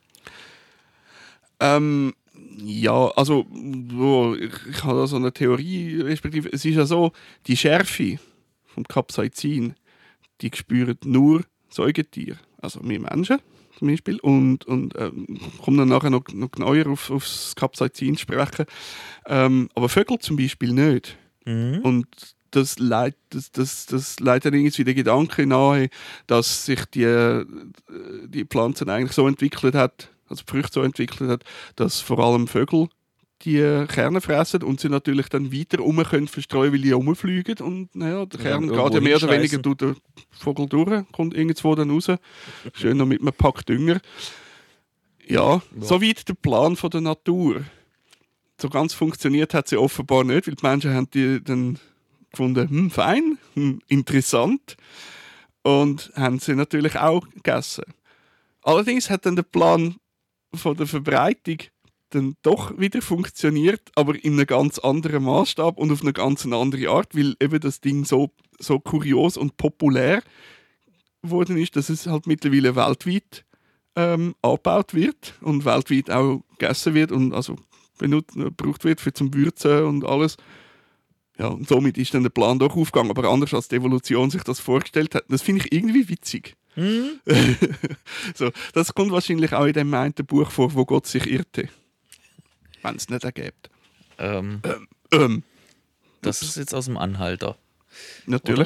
Ähm, ja, also so, ich, ich habe da so eine Theorie, respektive es ist ja so, die Schärfe vom Capsaicin, die spüren nur Säugetiere, also wir Menschen zum Beispiel, und, und ähm, kommen dann nachher noch, noch genauer auf, auf das Capsaicin zu sprechen, ähm, aber Vögel zum Beispiel nicht. Mhm. Und das leitet, das, das, das leitet irgendwie den Gedanken nahe, dass sich die, die Pflanze eigentlich so entwickelt hat, also die Früchte so entwickelt hat, dass vor allem Vögel die Kerne fressen und sie natürlich dann weiter um können verstreuen, weil die rumfliegen. Und naja, der Kern ja, geht ja mehr oder weniger durch den Vogel durch, kommt irgendwo dann raus. Schön noch mit einem Pack Dünger. Ja, ja. Soweit der Plan von der Natur. So ganz funktioniert hat sie offenbar nicht, weil die Menschen haben die dann gefunden, hm, fein, hm, interessant. Und haben sie natürlich auch gegessen. Allerdings hat dann der Plan von der Verbreitung dann doch wieder funktioniert, aber in einem ganz anderen Maßstab und auf eine ganz andere Art, weil eben das Ding so, so kurios und populär geworden ist, dass es halt mittlerweile weltweit ähm, angebaut wird und weltweit auch gegessen wird und also benutzt, gebraucht wird für zum Würzen und alles. Ja, und somit ist dann der Plan doch aufgegangen, aber anders als die Evolution sich das vorgestellt hat. Das finde ich irgendwie witzig. Mhm. So, das kommt wahrscheinlich auch in dem einen Buch vor, wo Gott sich irrte. Wenn es nicht ergibt. Ähm, ähm, ähm. Das ist jetzt aus dem Anhalter. Natürlich.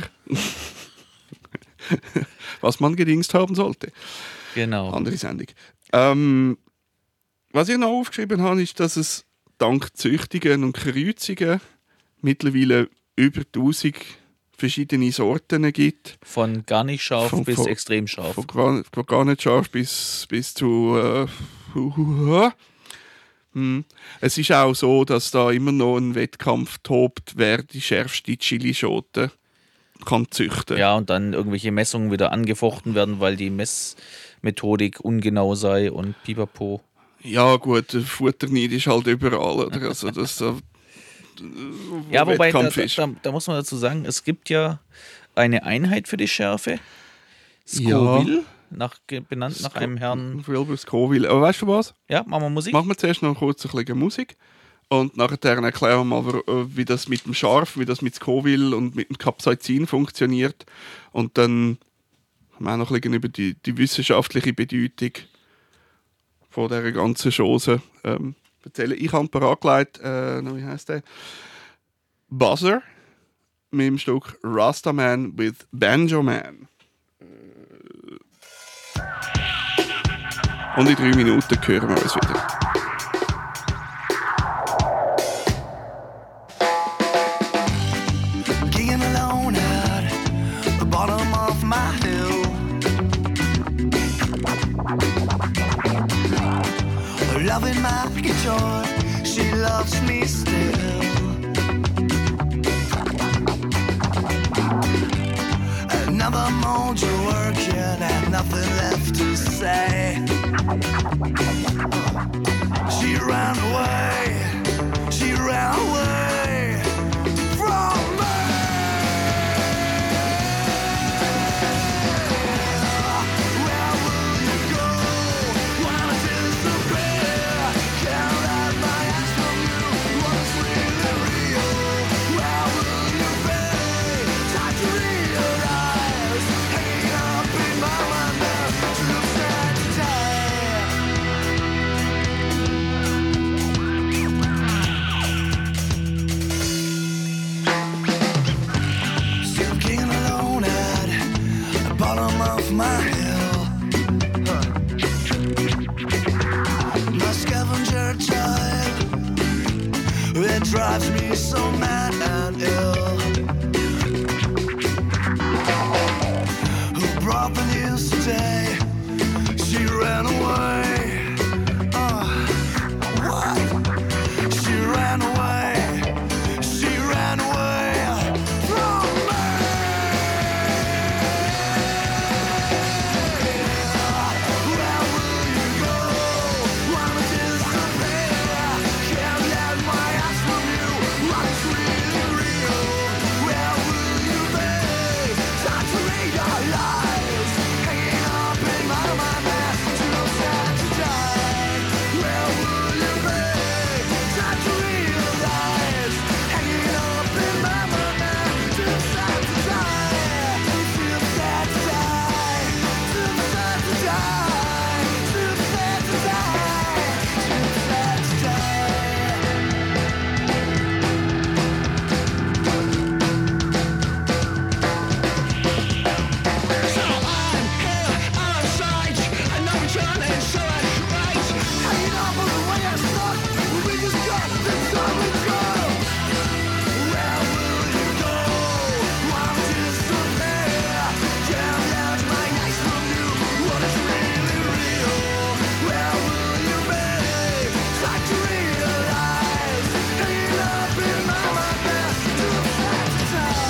Was man gedingst haben sollte. Genau. Andere Sendung. Ähm, was ich noch aufgeschrieben habe, ist, dass es dank Züchtungen und Kreuzungen mittlerweile über tausend verschiedene Sorten gibt. Von gar nicht scharf von, bis von, extrem scharf. Von gar, von gar nicht scharf bis, bis zu... Äh, uh, uh, uh. Hm. Es ist auch so, dass da immer noch ein Wettkampf tobt, wer die schärfste Chilischote kann züchten. Ja, und dann irgendwelche Messungen wieder angefochten werden, weil die Messmethodik ungenau sei und pipapo. Ja gut, Futterneid ist halt überall. Oder? Also das, äh, ja, wobei, da, da, da muss man dazu sagen, es gibt ja eine Einheit für die Schärfe. Scoville. nach, benannt nach einem Herrn. Wilbur Scoville. Aber weißt du was? Ja, machen wir Musik. Machen wir zuerst noch kurz ein bisschen Musik. Und nachher erklären wir mal, wie das mit dem Scharf, wie das mit Scoville und mit dem Capsaicin funktioniert. Und dann haben wir auch noch ein bisschen über die, die wissenschaftliche Bedeutung von dieser ganzen Chose ähm, erzählen. Ich habe parat gelegt, äh, wie heisst der? Buzzer mit dem Stück Rastaman with Banjo Man. Und in drei Minuten hören wir uns wieder. King alone at the bottom of my hill. Loving my guitar, she loves me still. Another mojo working and nothing left to say. She ran away, she ran away from me. Where will you go? Wanna disappear? Can't hide my eyes from you. What's really real? Where will you be? Time to realize. Hanging up in my mind now. Too sad to die. Still king alone at the bottom of my hill. Huh. My scavenger child, it drives me so mad and ill. Who brought the news today? She ran away. Oh, what? She ran away. She ran away from me. Where will you go? Wanna disappear? Can't let my eyes from you. What's really real? Where will you be? Time to realize. Hanging up in my mind now. Too sad to die. Where will you be? Time to realize. Hanging up in my mind now. Too sad to die. Too sad to die. Too sad to die. Too sad to die. Too sad to die. So I'm here on sight. I know each other and so I right. Hanging up on the way I stuck. We just got this time to go. Where will you go? Want to disappear? Can't let my eyes from you. What is really real? Where will you be? Time to realize. Hanging up in my mind now. Too sad to die.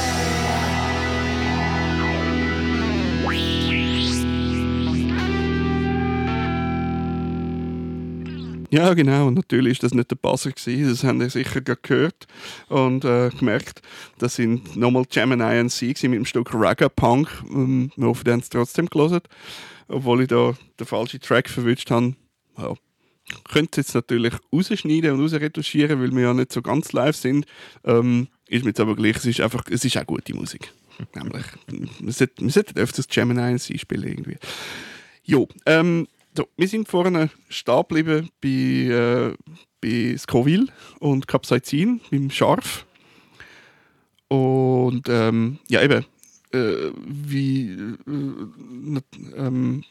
Ja, genau. Und natürlich war das nicht der Buzzer gewesen. Das haben ihr sicher gerade gehört und äh, gemerkt. Das sind nochmal Gemini and C mit dem Stück Ragga Punk. Ähm, wir hoffen, ihr habt es trotzdem gelesen. Obwohl ich da den falschen Track verwünscht habe. Ja. Könnt ihr jetzt natürlich rausschneiden und rausretuschieren, weil wir ja nicht so ganz live sind. Ähm, ist mir jetzt aber gleich, es ist einfach, es ist auch gute Musik. Nämlich, wir sollten, wir sollten öfters Gemini and C spielen irgendwie. Jo, ähm, so, wir sind vorhin stehen geblieben bei, äh, bei Scoville und Capsaicin, beim Scharf. Und ähm, ja, eben, äh, wie. Äh, ähm,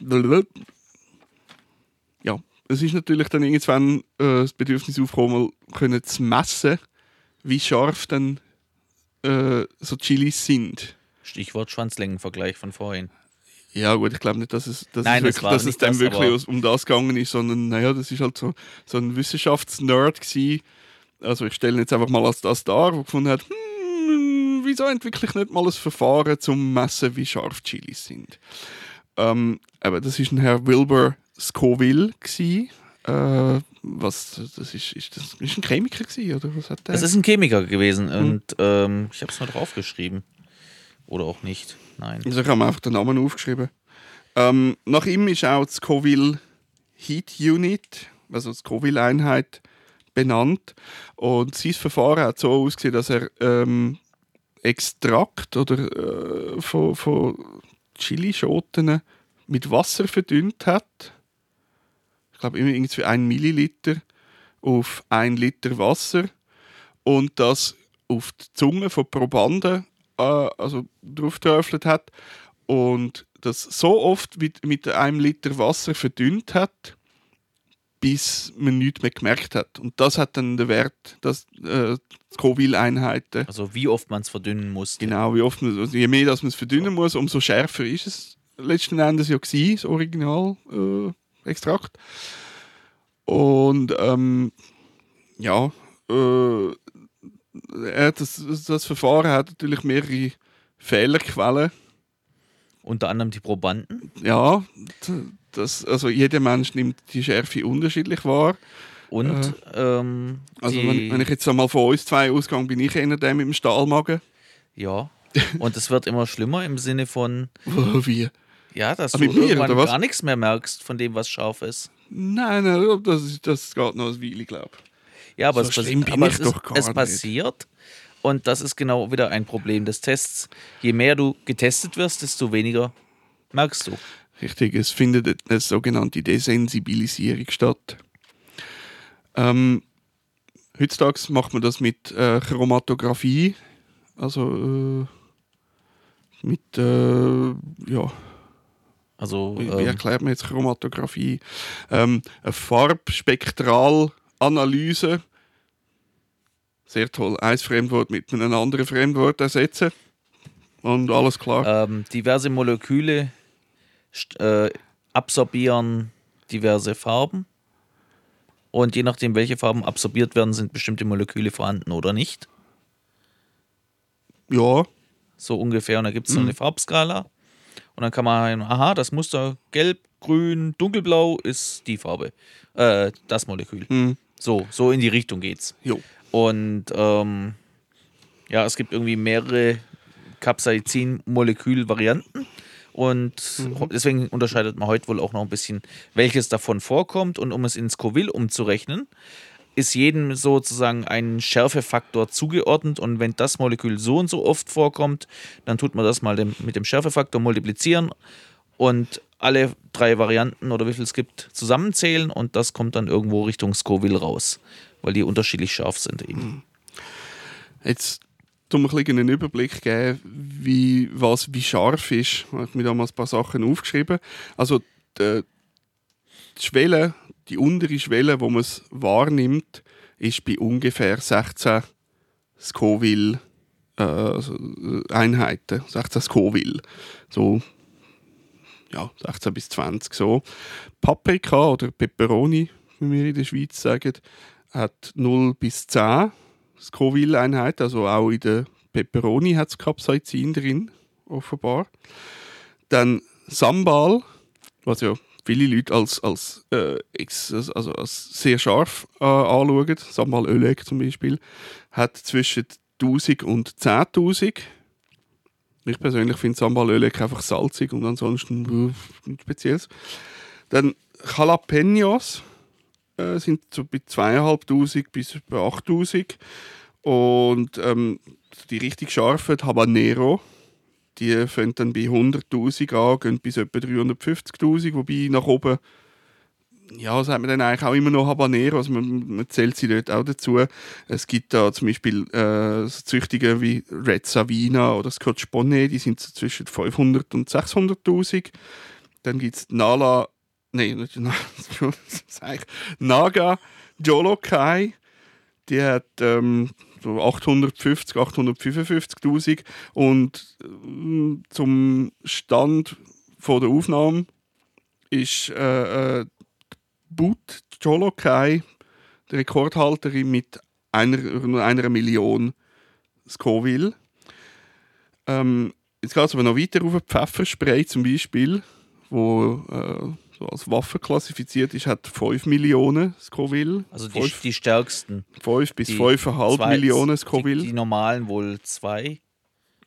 ja, es ist natürlich dann irgendwann äh, das Bedürfnis aufgekommen, können zu messen, wie scharf dann äh, so Chilis sind. Stichwort Schwanzlängenvergleich von vorhin. Ja gut, ich glaube nicht, dass es, dass Nein, es, das wirklich, war dass es nicht dann das, wirklich aber- aus- um das gegangen ist, sondern naja, das ist halt so, so ein Wissenschaftsnerd gewesen. Also ich stelle ihn jetzt einfach mal als das dar, der gefunden hat, hm, wieso entwickle ich nicht mal ein Verfahren zum zu messen, wie scharf Chilis sind. Ähm, aber das ist ein Herr Wilbur Scoville gewesen. Äh, was, das ist, ist das ist ein Chemiker gewesen, oder was hat der? Es ist ein Chemiker gewesen Hm. und ähm, ich habe es mal draufgeschrieben. Oder auch nicht. Nein. Also ich habe mir einfach den Namen aufgeschrieben. Ähm, nach ihm ist auch die Scoville Heat Unit, also die Scoville-Einheit, benannt. Und sein Verfahren hat so ausgesehen, dass er ähm, Extrakt oder, äh, von, von Chilischoten mit Wasser verdünnt hat. Ich glaube, immer irgendwie ein Milliliter auf ein Liter Wasser. Und das auf die Zunge von Probanden äh, also drauf getröpfelt hat. Und das so oft mit, mit einem Liter Wasser verdünnt hat, bis man nichts mehr gemerkt hat. Und das hat dann den Wert, dass äh, Scoville-Einheiten. Also wie oft man es verdünnen muss. Genau, wie oft man, also je mehr dass man es verdünnen muss, umso schärfer ist es letzten Endes ja gewesen, das Original-Extrakt. Äh, Und ähm, ja, äh, er, das, das Verfahren hat natürlich mehrere Fehlerquellen. Unter anderem die Probanden. Ja, das, also jeder Mensch nimmt die Schärfe unterschiedlich wahr. Und äh, ähm, also die, wenn, wenn ich jetzt einmal von uns zwei ausgehe, bin ich einer der mit dem Stahlmagen. Ja, und es wird immer schlimmer im Sinne von... Wie? Ja, dass ah, du mit mir, irgendwann oder was? gar nichts mehr merkst von dem, was scharf ist. Nein, nein, das, das geht noch ein Weile, glaube ich. Ja, aber, So es, passi- schlimm bin aber ich es, doch ist, gar es nicht. passiert. Und das ist genau wieder ein Problem des Tests. Je mehr du getestet wirst, desto weniger merkst du. Richtig, es findet eine sogenannte Desensibilisierung statt. Ähm, heutzutage macht man das mit äh, Chromatographie, also äh, mit, äh, ja, Also, wie, wie ähm, erklärt man jetzt Chromatographie? Ähm, eine Farbspektralanalyse. Sehr toll. Ein Fremdwort mit einem anderen Fremdwort ersetzen. Und alles klar. ähm, diverse Moleküle st- äh, absorbieren diverse Farben. Und je nachdem, welche Farben absorbiert werden, sind bestimmte Moleküle vorhanden oder nicht. Ja. So ungefähr. Und da gibt es so Mhm. eine Farbskala. Und dann kann man, aha, das Muster gelb, grün, dunkelblau ist die Farbe. Äh, das Molekül. Mhm. So, so in die Richtung geht's. Jo. Und ähm, ja, es gibt irgendwie mehrere Capsaicin-Molekül-Varianten. Und Mhm. deswegen unterscheidet man heute wohl auch noch ein bisschen, welches davon vorkommt. Und um es in Scoville umzurechnen, ist jedem sozusagen ein Schärfefaktor zugeordnet. Und wenn das Molekül so und so oft vorkommt, dann tut man das mal dem, mit dem Schärfefaktor multiplizieren und alle drei Varianten oder wie viel es gibt, zusammenzählen. Und das kommt dann irgendwo Richtung Scoville raus, weil die unterschiedlich scharf sind eben. Jetzt tun wir ein bisschen einen Überblick geben, wie, was wie scharf ist. Ich habe mir da mal ein paar Sachen aufgeschrieben. Also die, die Schwelle, die untere Schwelle, wo man es wahrnimmt, ist bei ungefähr sechzehn Scoville äh, also Einheiten. sechzehn Scoville. So, ja, sechzehn bis zwanzig so. Paprika oder Peperoni, wie wir in der Schweiz sagen, hat null bis zehn Scoville-Einheiten, also auch in der Peperoni hat es Capsaicin drin, offenbar. Dann Sambal, was ja viele Leute als, als, äh, ex, also als sehr scharf äh, anschauen, Sambal Öleg zum Beispiel, hat zwischen tausend und zehntausend. Ich persönlich finde Sambal Öleg einfach salzig und ansonsten äh, nichts Spezielles. Dann Jalapenos äh, sind so bei zweitausendfünfhundert bis etwa achttausend. Und ähm, die richtig scharfen Habanero, die fangen dann bei hunderttausend an, gehen bis etwa dreihundertfünfzigtausend, wobei nach oben, ja, sagt man dann eigentlich auch immer noch Habanero, also man, man zählt sie dort auch dazu. Es gibt da zum Beispiel äh, so Züchtungen wie Red Savina oder Scotch Bonnet, die sind so zwischen fünfhundert und sechshunderttausend. Dann gibt es Nala, nein, nicht Nala, Naga Jolokai, die hat ähm, so achthundertfünfzig, achthundertfünfundfünfzigtausend und äh, zum Stand von der Aufnahme ist äh, äh, Boot Jolokai die Rekordhalterin mit einer, nur einer Million Scoville. Ähm, jetzt geht es aber noch weiter auf Pfefferspray zum Beispiel, wo äh, so als Waffe klassifiziert ist, hat fünf Millionen Scoville. Also die, fünf, die stärksten. fünf bis Die fünf Komma fünf zwei- Millionen Scoville. Die, die normalen wohl zwei.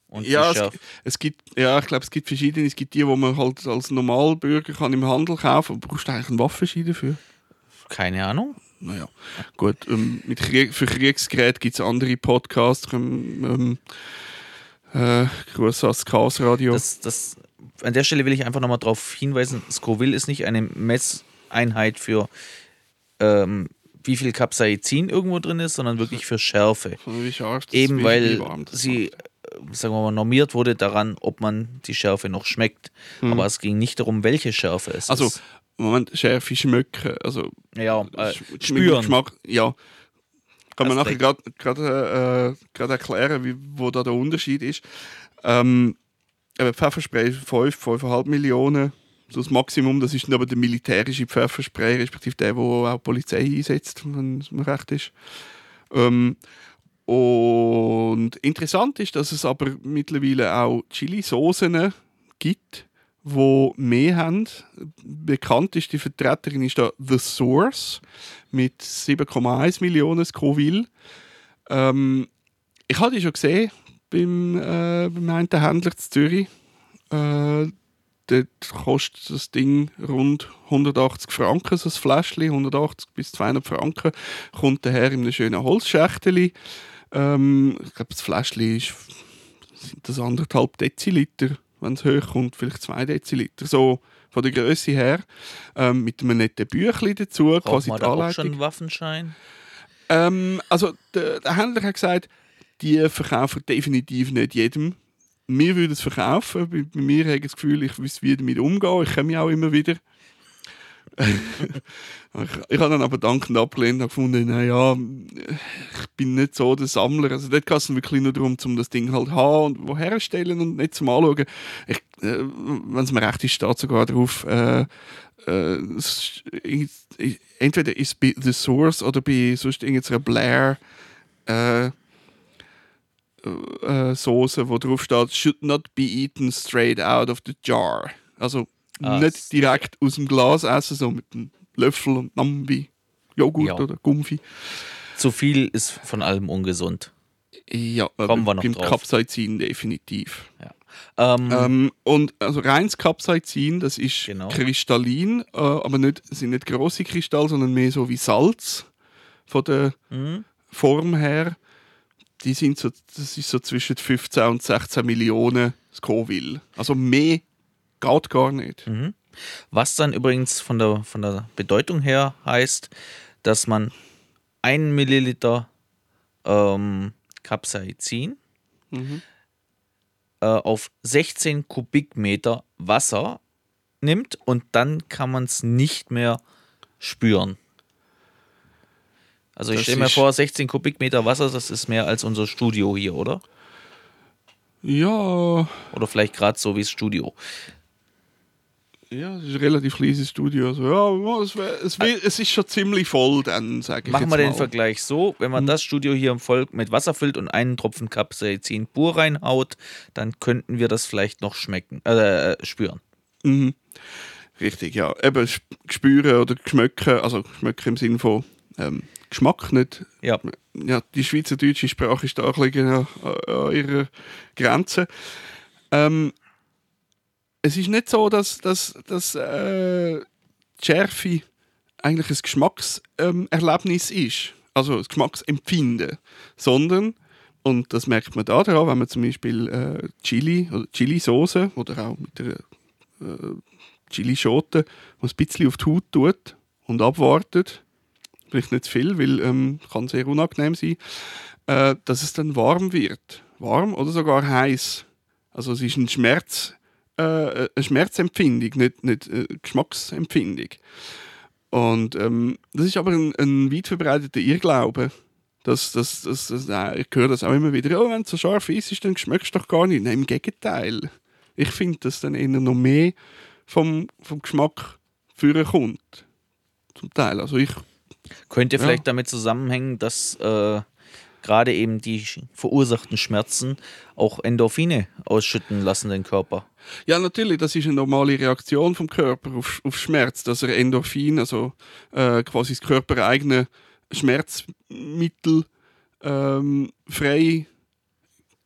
Und Ja, die es, Schärfe. es gibt, ja, ich glaube, es gibt verschiedene. Es gibt die, wo man halt als Normalbürger kann im Handel kaufen kann. Brauchst du eigentlich einen Waffenschein dafür? Keine Ahnung. Naja, gut. Ähm, mit Krieg, für Kriegsgeräte gibt es andere Podcasts. Ähm, äh, Gruß ans Chaos Radio. Das, das, an der Stelle will ich einfach nochmal darauf hinweisen, Scoville ist nicht eine Messeinheit für ähm, wie viel Capsaicin irgendwo drin ist, sondern wirklich für Schärfe. Wie scharf das Eben ist, weil wie warm das sie, macht. äh, sagen wir mal, normiert wurde daran, ob man die Schärfe noch schmeckt. Mhm. Aber es ging nicht darum, welche Schärfe es Also, ist. Moment, Schärfe schmecken. Also, Ja, äh, sch- mit spüren. Geschmack, ja. Kann man Hast nachher gerade äh, erklären, wie, wo da der Unterschied ist. Ähm, eben Pfefferspray fünf, fünf Komma fünf Millionen. So das Maximum, das ist dann aber der militärische Pfefferspray, respektive der, der auch die Polizei einsetzt, wenn es mir recht ist. Ähm, und interessant ist, dass es aber mittlerweile auch Chili-Soßen gibt, die mehr haben. Bekannteste Vertreterin ist da The Source mit sieben Komma eins Millionen Scoville. Ähm, ich habe die schon gesehen beim, äh, beim einen Händler in Zürich. Äh, dort kostet das Ding rund hundertachtzig Franken, so ein Fläschchen, hundertachtzig bis zweihundert Franken. Kommt daher in einem schönen Holzschächteli. Ähm, ich glaube, das Fläschchen ist, sind das anderthalb Deziliter, wenn es hochkommt, vielleicht zwei Deziliter. So von der Größe her. Ähm, mit einem netten Büchlein dazu. Braucht quasi man die da auch Anleitung. schon einen Waffenschein? Ähm, also der, der Händler hat gesagt, die verkaufen definitiv nicht jedem. Wir würden es verkaufen. Bei, bei mir habe ich das Gefühl, ich wüsste, wie damit umgehen. Ich komme ja auch immer wieder. ich, ich habe dann aber dankend abgelehnt und gefunden, naja, ich bin nicht so der Sammler. Also dort geht es wirklich nur darum, um das Ding halt haben und woher stellen und nicht zum Anschauen. Ich, äh, wenn es mir recht ist, steht sogar drauf, äh, äh, es ist, entweder ist es bei The Source oder bei sonst irgendeiner Blair äh, äh, Soße, wo drauf steht, should not be eaten straight out of the jar. Also Ah, nicht direkt aus dem Glas essen, so mit einem Löffel und Nambi, Joghurt Ja. oder Gumpfi. Zu viel ist von allem ungesund. Ja, Kommen wir noch beim drauf. Capsaicin definitiv. Ja. Ähm, Ähm, und also reines Capsaicin, das ist Genau. kristallin, äh, aber nicht, sind nicht grosse Kristalle, sondern mehr so wie Salz von der mhm. Form her. Die sind so, das ist so zwischen fünfzehn und sechzehn Millionen Scoville. Also mehr geht gar nicht. Mhm. Was dann übrigens von der, von der Bedeutung her heißt, dass man einen Milliliter ähm, Capsaicin Mhm. äh, auf sechzehn Kubikmeter Wasser nimmt und dann kann man es nicht mehr spüren. Also ich Das stelle mir ist- vor, sechzehn Kubikmeter Wasser, das ist mehr als unser Studio hier, oder? Ja, Oder vielleicht gerade so wie das Studio. ja, es ist ein relativ kleines Studio. Also, ja, es, wär, es, wär, es ist schon ziemlich voll, dann sage ich Machen jetzt wir den mal. Vergleich so, wenn man Hm. das Studio hier voll mit Wasser füllt und einen Tropfen Capsaicin pur reinhaut, dann könnten wir das vielleicht noch schmecken, äh, spüren. Mhm. Richtig, ja. Eben sp- spüren oder schmecken, also schmecken im Sinne von ähm, Geschmack nicht. Ja. Ja, die schweizerdeutsche Sprache ist da ein bisschen an, an ihrer Grenze. Ähm, es ist nicht so, dass, dass, dass äh, die Schärfe eigentlich ein Geschmackserlebnis ist, also ein Geschmacksempfinden, sondern, und das merkt man da daran, wenn man zum Beispiel äh, Chili oder Chili-Sauce oder auch mit der äh, Chili-Schote ein bisschen auf die Haut tut und abwartet, vielleicht nicht zu viel, weil ähm, kann sehr unangenehm sein, äh, dass es dann warm wird. Warm oder sogar heiß. Also es ist ein Schmerz, äh, eine Schmerzempfindung, nicht, nicht eine Geschmacksempfindung. Und ähm, das ist aber ein, ein weit verbreiteter Irrglaube. Das, das, das, das, äh, ich höre das auch immer wieder, oh, wenn es so scharf ist, dann schmeckst du doch gar nicht. Nein, im Gegenteil. Ich finde, dass dann eher noch mehr vom, vom Geschmack führen kommt. Zum Teil. Also ich Könnte Ja. vielleicht damit zusammenhängen, dass äh, gerade eben die sch- verursachten Schmerzen auch Endorphine ausschütten lassen, den Körper. Ja, natürlich, das ist eine normale Reaktion vom Körper auf, auf Schmerz, dass er Endorphin, also äh, quasi das körpereigene Schmerzmittel ähm, frei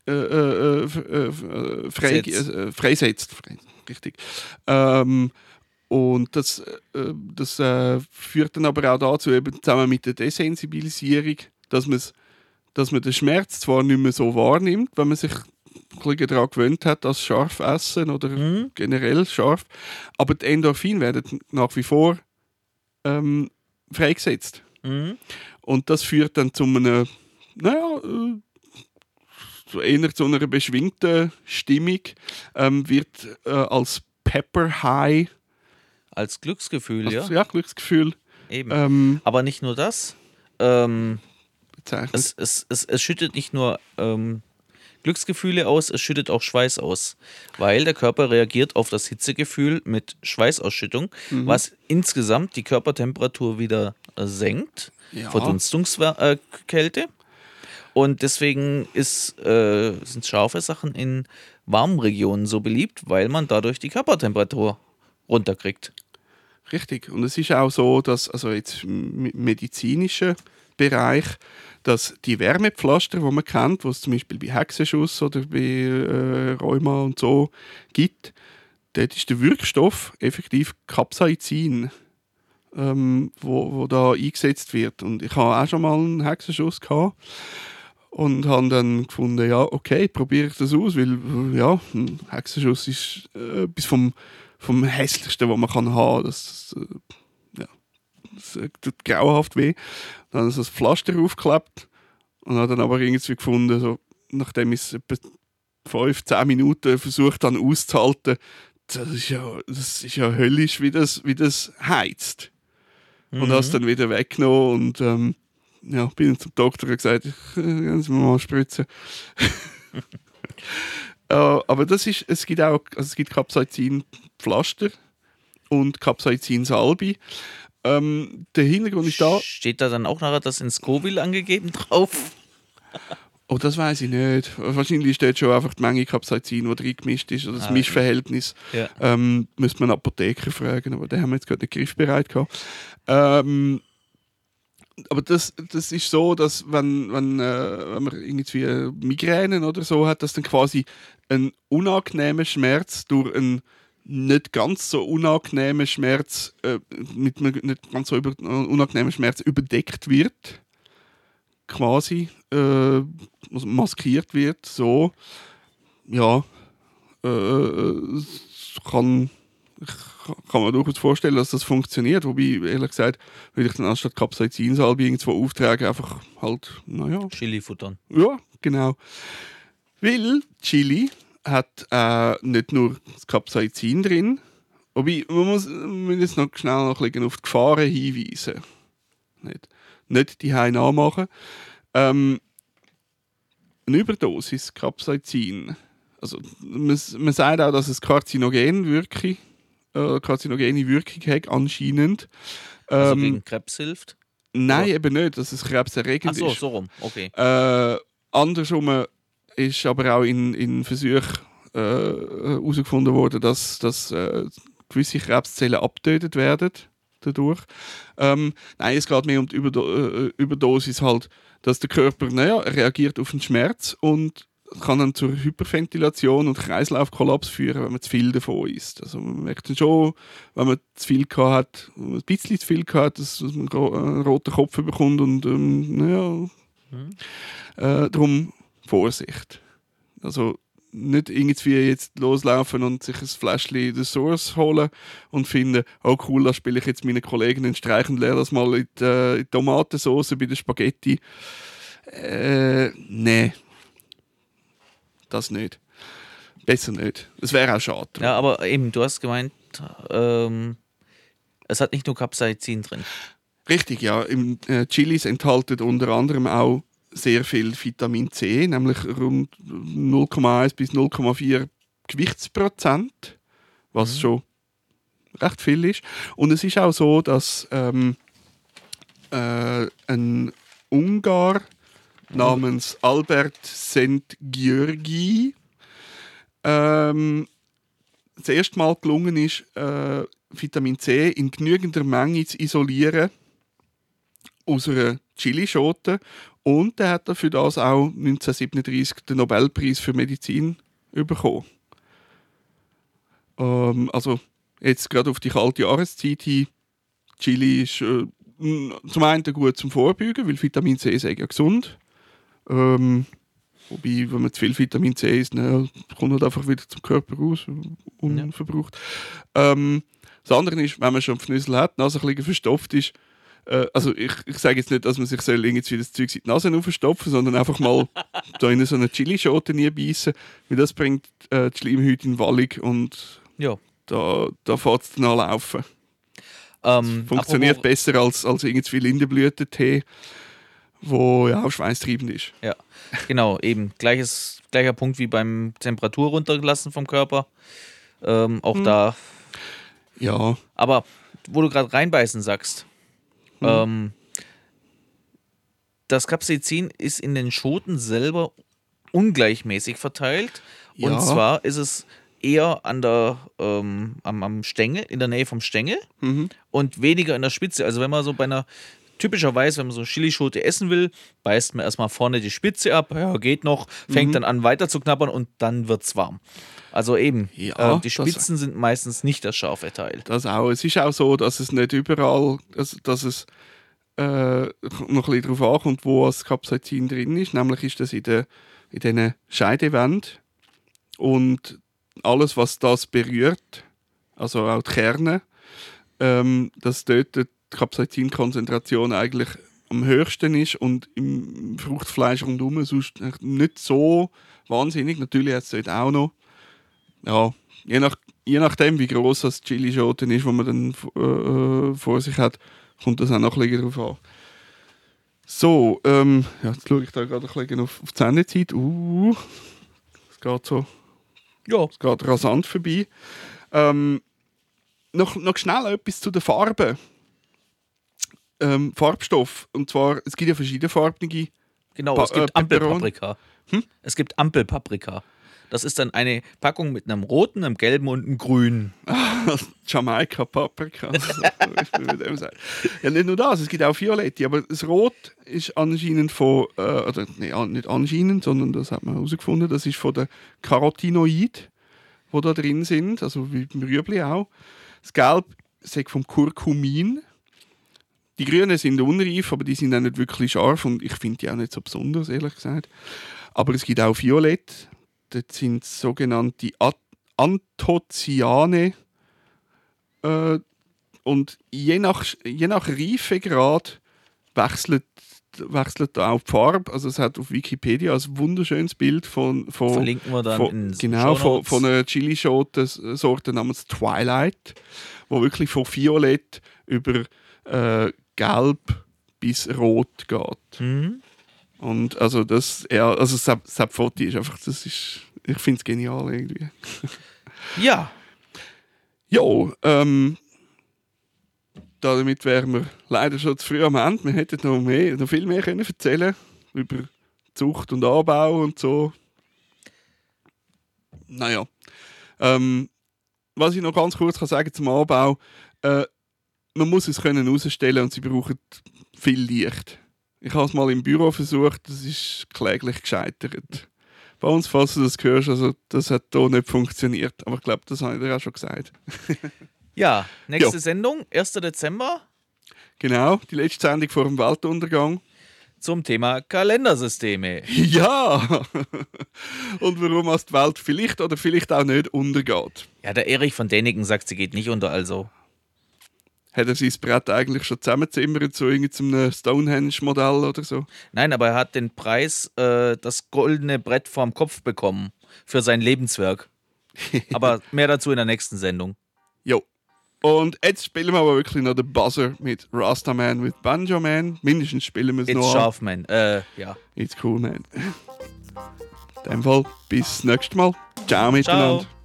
äh, äh, äh, frei, äh, freisetzt. Richtig. Ähm, und das, äh, das äh, führt dann aber auch dazu, eben zusammen mit der Desensibilisierung, dass, dass man den Schmerz zwar nicht mehr so wahrnimmt, wenn man sich ein bisschen daran gewöhnt hat, das scharf essen oder mhm. generell scharf, aber die Endorphine werden nach wie vor ähm, freigesetzt. Mhm. Und das führt dann zu einer, naja, äh, so eher zu einer beschwingten Stimmung, ähm, wird äh, als Pepper High. Als Glücksgefühl, als, ja. Ja, Glücksgefühl. Eben. Ähm, Aber nicht nur das. Ähm, bezeichnet. Es, es, es, es schüttet nicht nur ähm, Glücksgefühle aus, es schüttet auch Schweiß aus. Weil der Körper reagiert auf das Hitzegefühl mit Schweißausschüttung, mhm. was insgesamt die Körpertemperatur wieder äh, senkt. Ja. Verdunstungskälte. Und deswegen ist, äh, sind scharfe Sachen in warmen Regionen so beliebt, weil man dadurch die Körpertemperatur runterkriegt. Richtig. Und es ist auch so, dass also jetzt im medizinischen Bereich, dass die Wärmepflaster, die man kennt, die es zum Beispiel bei Hexenschuss oder bei äh, Rheuma und so gibt, dort ist der Wirkstoff effektiv Capsaicin, ähm, wo, wo da eingesetzt wird. Und ich habe auch schon mal einen Hexenschuss gehabt. Und habe dann gefunden, ja, okay, probiere ich das aus, weil ja, ein Hexenschuss ist äh, etwas vom, vom Hässlichsten, was man kann haben. Das, das, äh, ja, das äh, tut grauenhaft weh. Dann habe ich das Pflaster aufgeklebt und habe dann aber irgendwie gefunden, so, nachdem ich es etwa fünf, zehn Minuten versucht habe auszuhalten, das ist ja, das ist ja höllisch, wie das, wie das heizt. Mhm. Und habe es dann wieder weggenommen und ähm, ja, bin zum Doktor und gesagt, ich kann es mir mal spritzen. äh, aber das ist, es gibt auch, also es gibt Capsaicin-Pflaster und Capsaicin-Salbe. Ähm, der Hintergrund ist da. Steht da dann auch nachher das in Scoville angegeben drauf? Oh, das weiß ich nicht. Wahrscheinlich steht schon einfach die Menge Capsaicin, die drin gemischt ist, oder das ah, Mischverhältnis. Ja. Ähm, müsste man einen Apotheker fragen, aber den haben wir jetzt gerade nicht griffbereit gehabt. Ähm, Aber das, das ist so, dass wenn, wenn, äh, wenn man irgendwie Migränen oder so hat, dass dann quasi ein unangenehmer Schmerz durch einen nicht ganz so unangenehmen Schmerz äh, mit einem nicht ganz so über, unangenehmen Schmerz überdeckt wird, quasi äh, also maskiert wird, so ja äh, kann kann man durchaus vorstellen, dass das funktioniert. Wobei, ehrlich gesagt, würde ich dann anstatt Capsaicin-Salbe irgendwo auftragen, einfach halt, naja. Chili futtern. Ja, genau. Weil Chili hat äh, nicht nur das Capsaicin drin, wobei, man muss, man muss jetzt noch schnell noch ein bisschen auf die Gefahren hinweisen. Nicht, nicht die Heim nachmachen. Ähm, eine Überdosis Capsaicin. Also, man, man sagt auch, dass es karzinogen wirke. karzinogene Wirkung hat, anscheinend. Also ähm, gegen Krebs hilft? Nein, Oder? eben nicht, dass es krebserregend Ach so, ist. so rum, okay. Äh, andersrum ist aber auch in, in Versuchen herausgefunden äh, worden, dass, dass äh, gewisse Krebszellen abgetötet werden dadurch. Ähm, nein, es geht mehr um die Überdo- äh, Überdosis halt, dass der Körper, naja, reagiert auf den Schmerz und kann dann zur Hyperventilation und Kreislaufkollaps führen, wenn man zu viel davon isst. Also man merkt dann schon, wenn man zu viel gehabt hat, ein bisschen zu viel gehabt hat, dass, dass man einen roten Kopf bekommt und ähm, naja, mhm. äh, darum Vorsicht. Also nicht irgendwie jetzt loslaufen und sich ein Fläschchen der Source holen und finden, oh cool, da spiele ich jetzt meinen Kollegen einen Streich und leere das mal in die, äh, in die Tomatensauce bei den Spaghetti. Äh, nee. Das nicht. Besser nicht. Es wäre auch schade. Ja, aber eben, du hast gemeint, ähm, es hat nicht nur Capsaicin drin. Richtig, ja. Im äh, Chilis enthalten unter anderem auch sehr viel Vitamin C, nämlich rund null Komma eins bis null Komma vier Gewichtsprozent, was mhm. schon recht viel ist. Und es ist auch so, dass ähm, äh, ein Ungar namens Albert Szent-Györgyi ähm, das erste Mal gelungen ist, äh, Vitamin C in genügender Menge zu isolieren aus einer Chilischoten. Und er hat dafür das auch neunzehnhundertsiebenunddreißig den Nobelpreis für Medizin bekommen. Ähm, also jetzt gerade auf die kalte Jahreszeit hin, Chili ist äh, zum einen gut zum Vorbeugen, weil Vitamin C ist ja gesund. Ähm, wobei, wenn man zu viel Vitamin C isst, ne, kommt halt einfach wieder zum Körper raus, unverbraucht. Ja. Ähm, das andere ist, wenn man schon Pfnüssel hat, die Nase ein bisschen verstopft ist, äh, also ich, ich sage jetzt nicht, dass man sich soll irgendwie das Zeug in die Nase verstopfen, sondern einfach mal da in so eine Chilischote nie beißen, weil das bringt äh, die Schleimhäute in Wallung und ja. da, da fährt es dann an laufen. Ähm, funktioniert apropos, besser als, als irgendwie Lindenblütentee, wo ja auch schweißtreibend ist. Ja, genau, eben. Gleiches, gleicher Punkt wie beim Temperatur runtergelassen vom Körper. Ähm, auch hm. da. Ja. Aber wo du gerade reinbeißen sagst, hm. ähm, das Capsaicin ist in den Schoten selber ungleichmäßig verteilt. Ja. Und zwar ist es eher an der, ähm, am, am Stängel, in der Nähe vom Stängel mhm. und weniger in der Spitze. Also wenn man so bei einer, typischerweise, wenn man so eine Chilischote essen will, beißt man erstmal vorne die Spitze ab, ja, geht noch, fängt mhm. dann an weiter zu knabbern und dann wird es warm. Also eben, ja, äh, die Spitzen sind meistens nicht das scharfe Teil. Das auch. Es ist auch so, dass es nicht überall, also, dass es äh, noch ein bisschen darauf ankommt, wo das Capsaicin drin ist. Nämlich ist das in den in den Scheidewänden und alles, was das berührt, also auch die Kerne, ähm, dass dort die Capsaicin-Konzentration eigentlich am höchsten ist und im Fruchtfleisch rundherum sonst nicht so wahnsinnig. Natürlich hat es dort auch noch. Ja, je, nach, je nachdem, wie gross das Chilischoten ist, die man dann äh, vor sich hat, kommt das auch noch ein bisschen drauf an. So, ähm, ja, jetzt schaue ich da gerade ein bisschen auf, auf die Sendezeit. Uh, es geht so. Ja, es geht rasant vorbei. Ähm, noch, noch schnell etwas zu den Farben. Ähm, Farbstoff. Und zwar, es gibt ja verschiedene farbige. Genau, pa- es gibt äh, Ampelpaprika. Hm? Es gibt Ampelpaprika. Das ist dann eine Packung mit einem roten, einem gelben und einem grünen. Jamaika-Paprika. Ja, nicht nur das, es gibt auch Violette. Aber das Rot ist anscheinend von, äh, oder nee, nicht anscheinend, sondern das hat man herausgefunden, das ist von den Carotinoiden, die da drin sind, also wie beim Rüebli auch. Das Gelb ist vom Curcumin. Die Grünen sind unreif, aber die sind auch nicht wirklich scharf und ich finde die auch nicht so besonders, ehrlich gesagt. Aber es gibt auch Violett. Das sind sogenannte Anthocyane. Äh, und je nach, je nach Reifegrad wechselt, wechselt da auch die Farbe. Also es hat auf Wikipedia ein wunderschönes Bild von, von, verlinken wir dann von, in genau, von, von einer Chilischoten-Sorte namens Twilight, wo wirklich von Violett über äh, Gelb bis Rot geht. Mhm. Und also das, ja, also das Foto ist einfach, das ist, ich finde es genial irgendwie. Ja. Jo, ähm, damit wären wir leider schon zu früh am Ende. Wir hätten noch, mehr, noch viel mehr können erzählen über Zucht und Anbau und so. Naja. Ähm, was ich noch ganz kurz kann sagen zum Anbau, äh, man muss es können rausstellen und sie brauchen viel Licht. Ich habe es mal im Büro versucht, das ist kläglich gescheitert. Bei uns, falls du das hörst, also das hat hier nicht funktioniert. Aber ich glaube, das habe ich dir auch schon gesagt. Ja, nächste ja. Sendung, erster Dezember. Genau, die letzte Sendung vor dem Weltuntergang. Zum Thema Kalendersysteme. Ja! Und warum als die Welt vielleicht oder vielleicht auch nicht untergeht. Ja, der Erich von Däniken sagt, sie geht nicht unter, also. Hat er sein Brett eigentlich schon zusammengezimmert, so irgendeinem Stonehenge-Modell oder so? Nein, aber er hat den Preis, äh, das goldene Brett vorm Kopf bekommen für sein Lebenswerk. Aber mehr dazu in der nächsten Sendung. Jo. Und jetzt spielen wir aber wirklich noch den Buzzer mit Rastaman mit Banjo Man. Mindestens spielen wir es It's noch scharf, man. Äh, ja. It's cool, man. In dem Fall, bis nächstes Mal. Ciao miteinander. Ciao.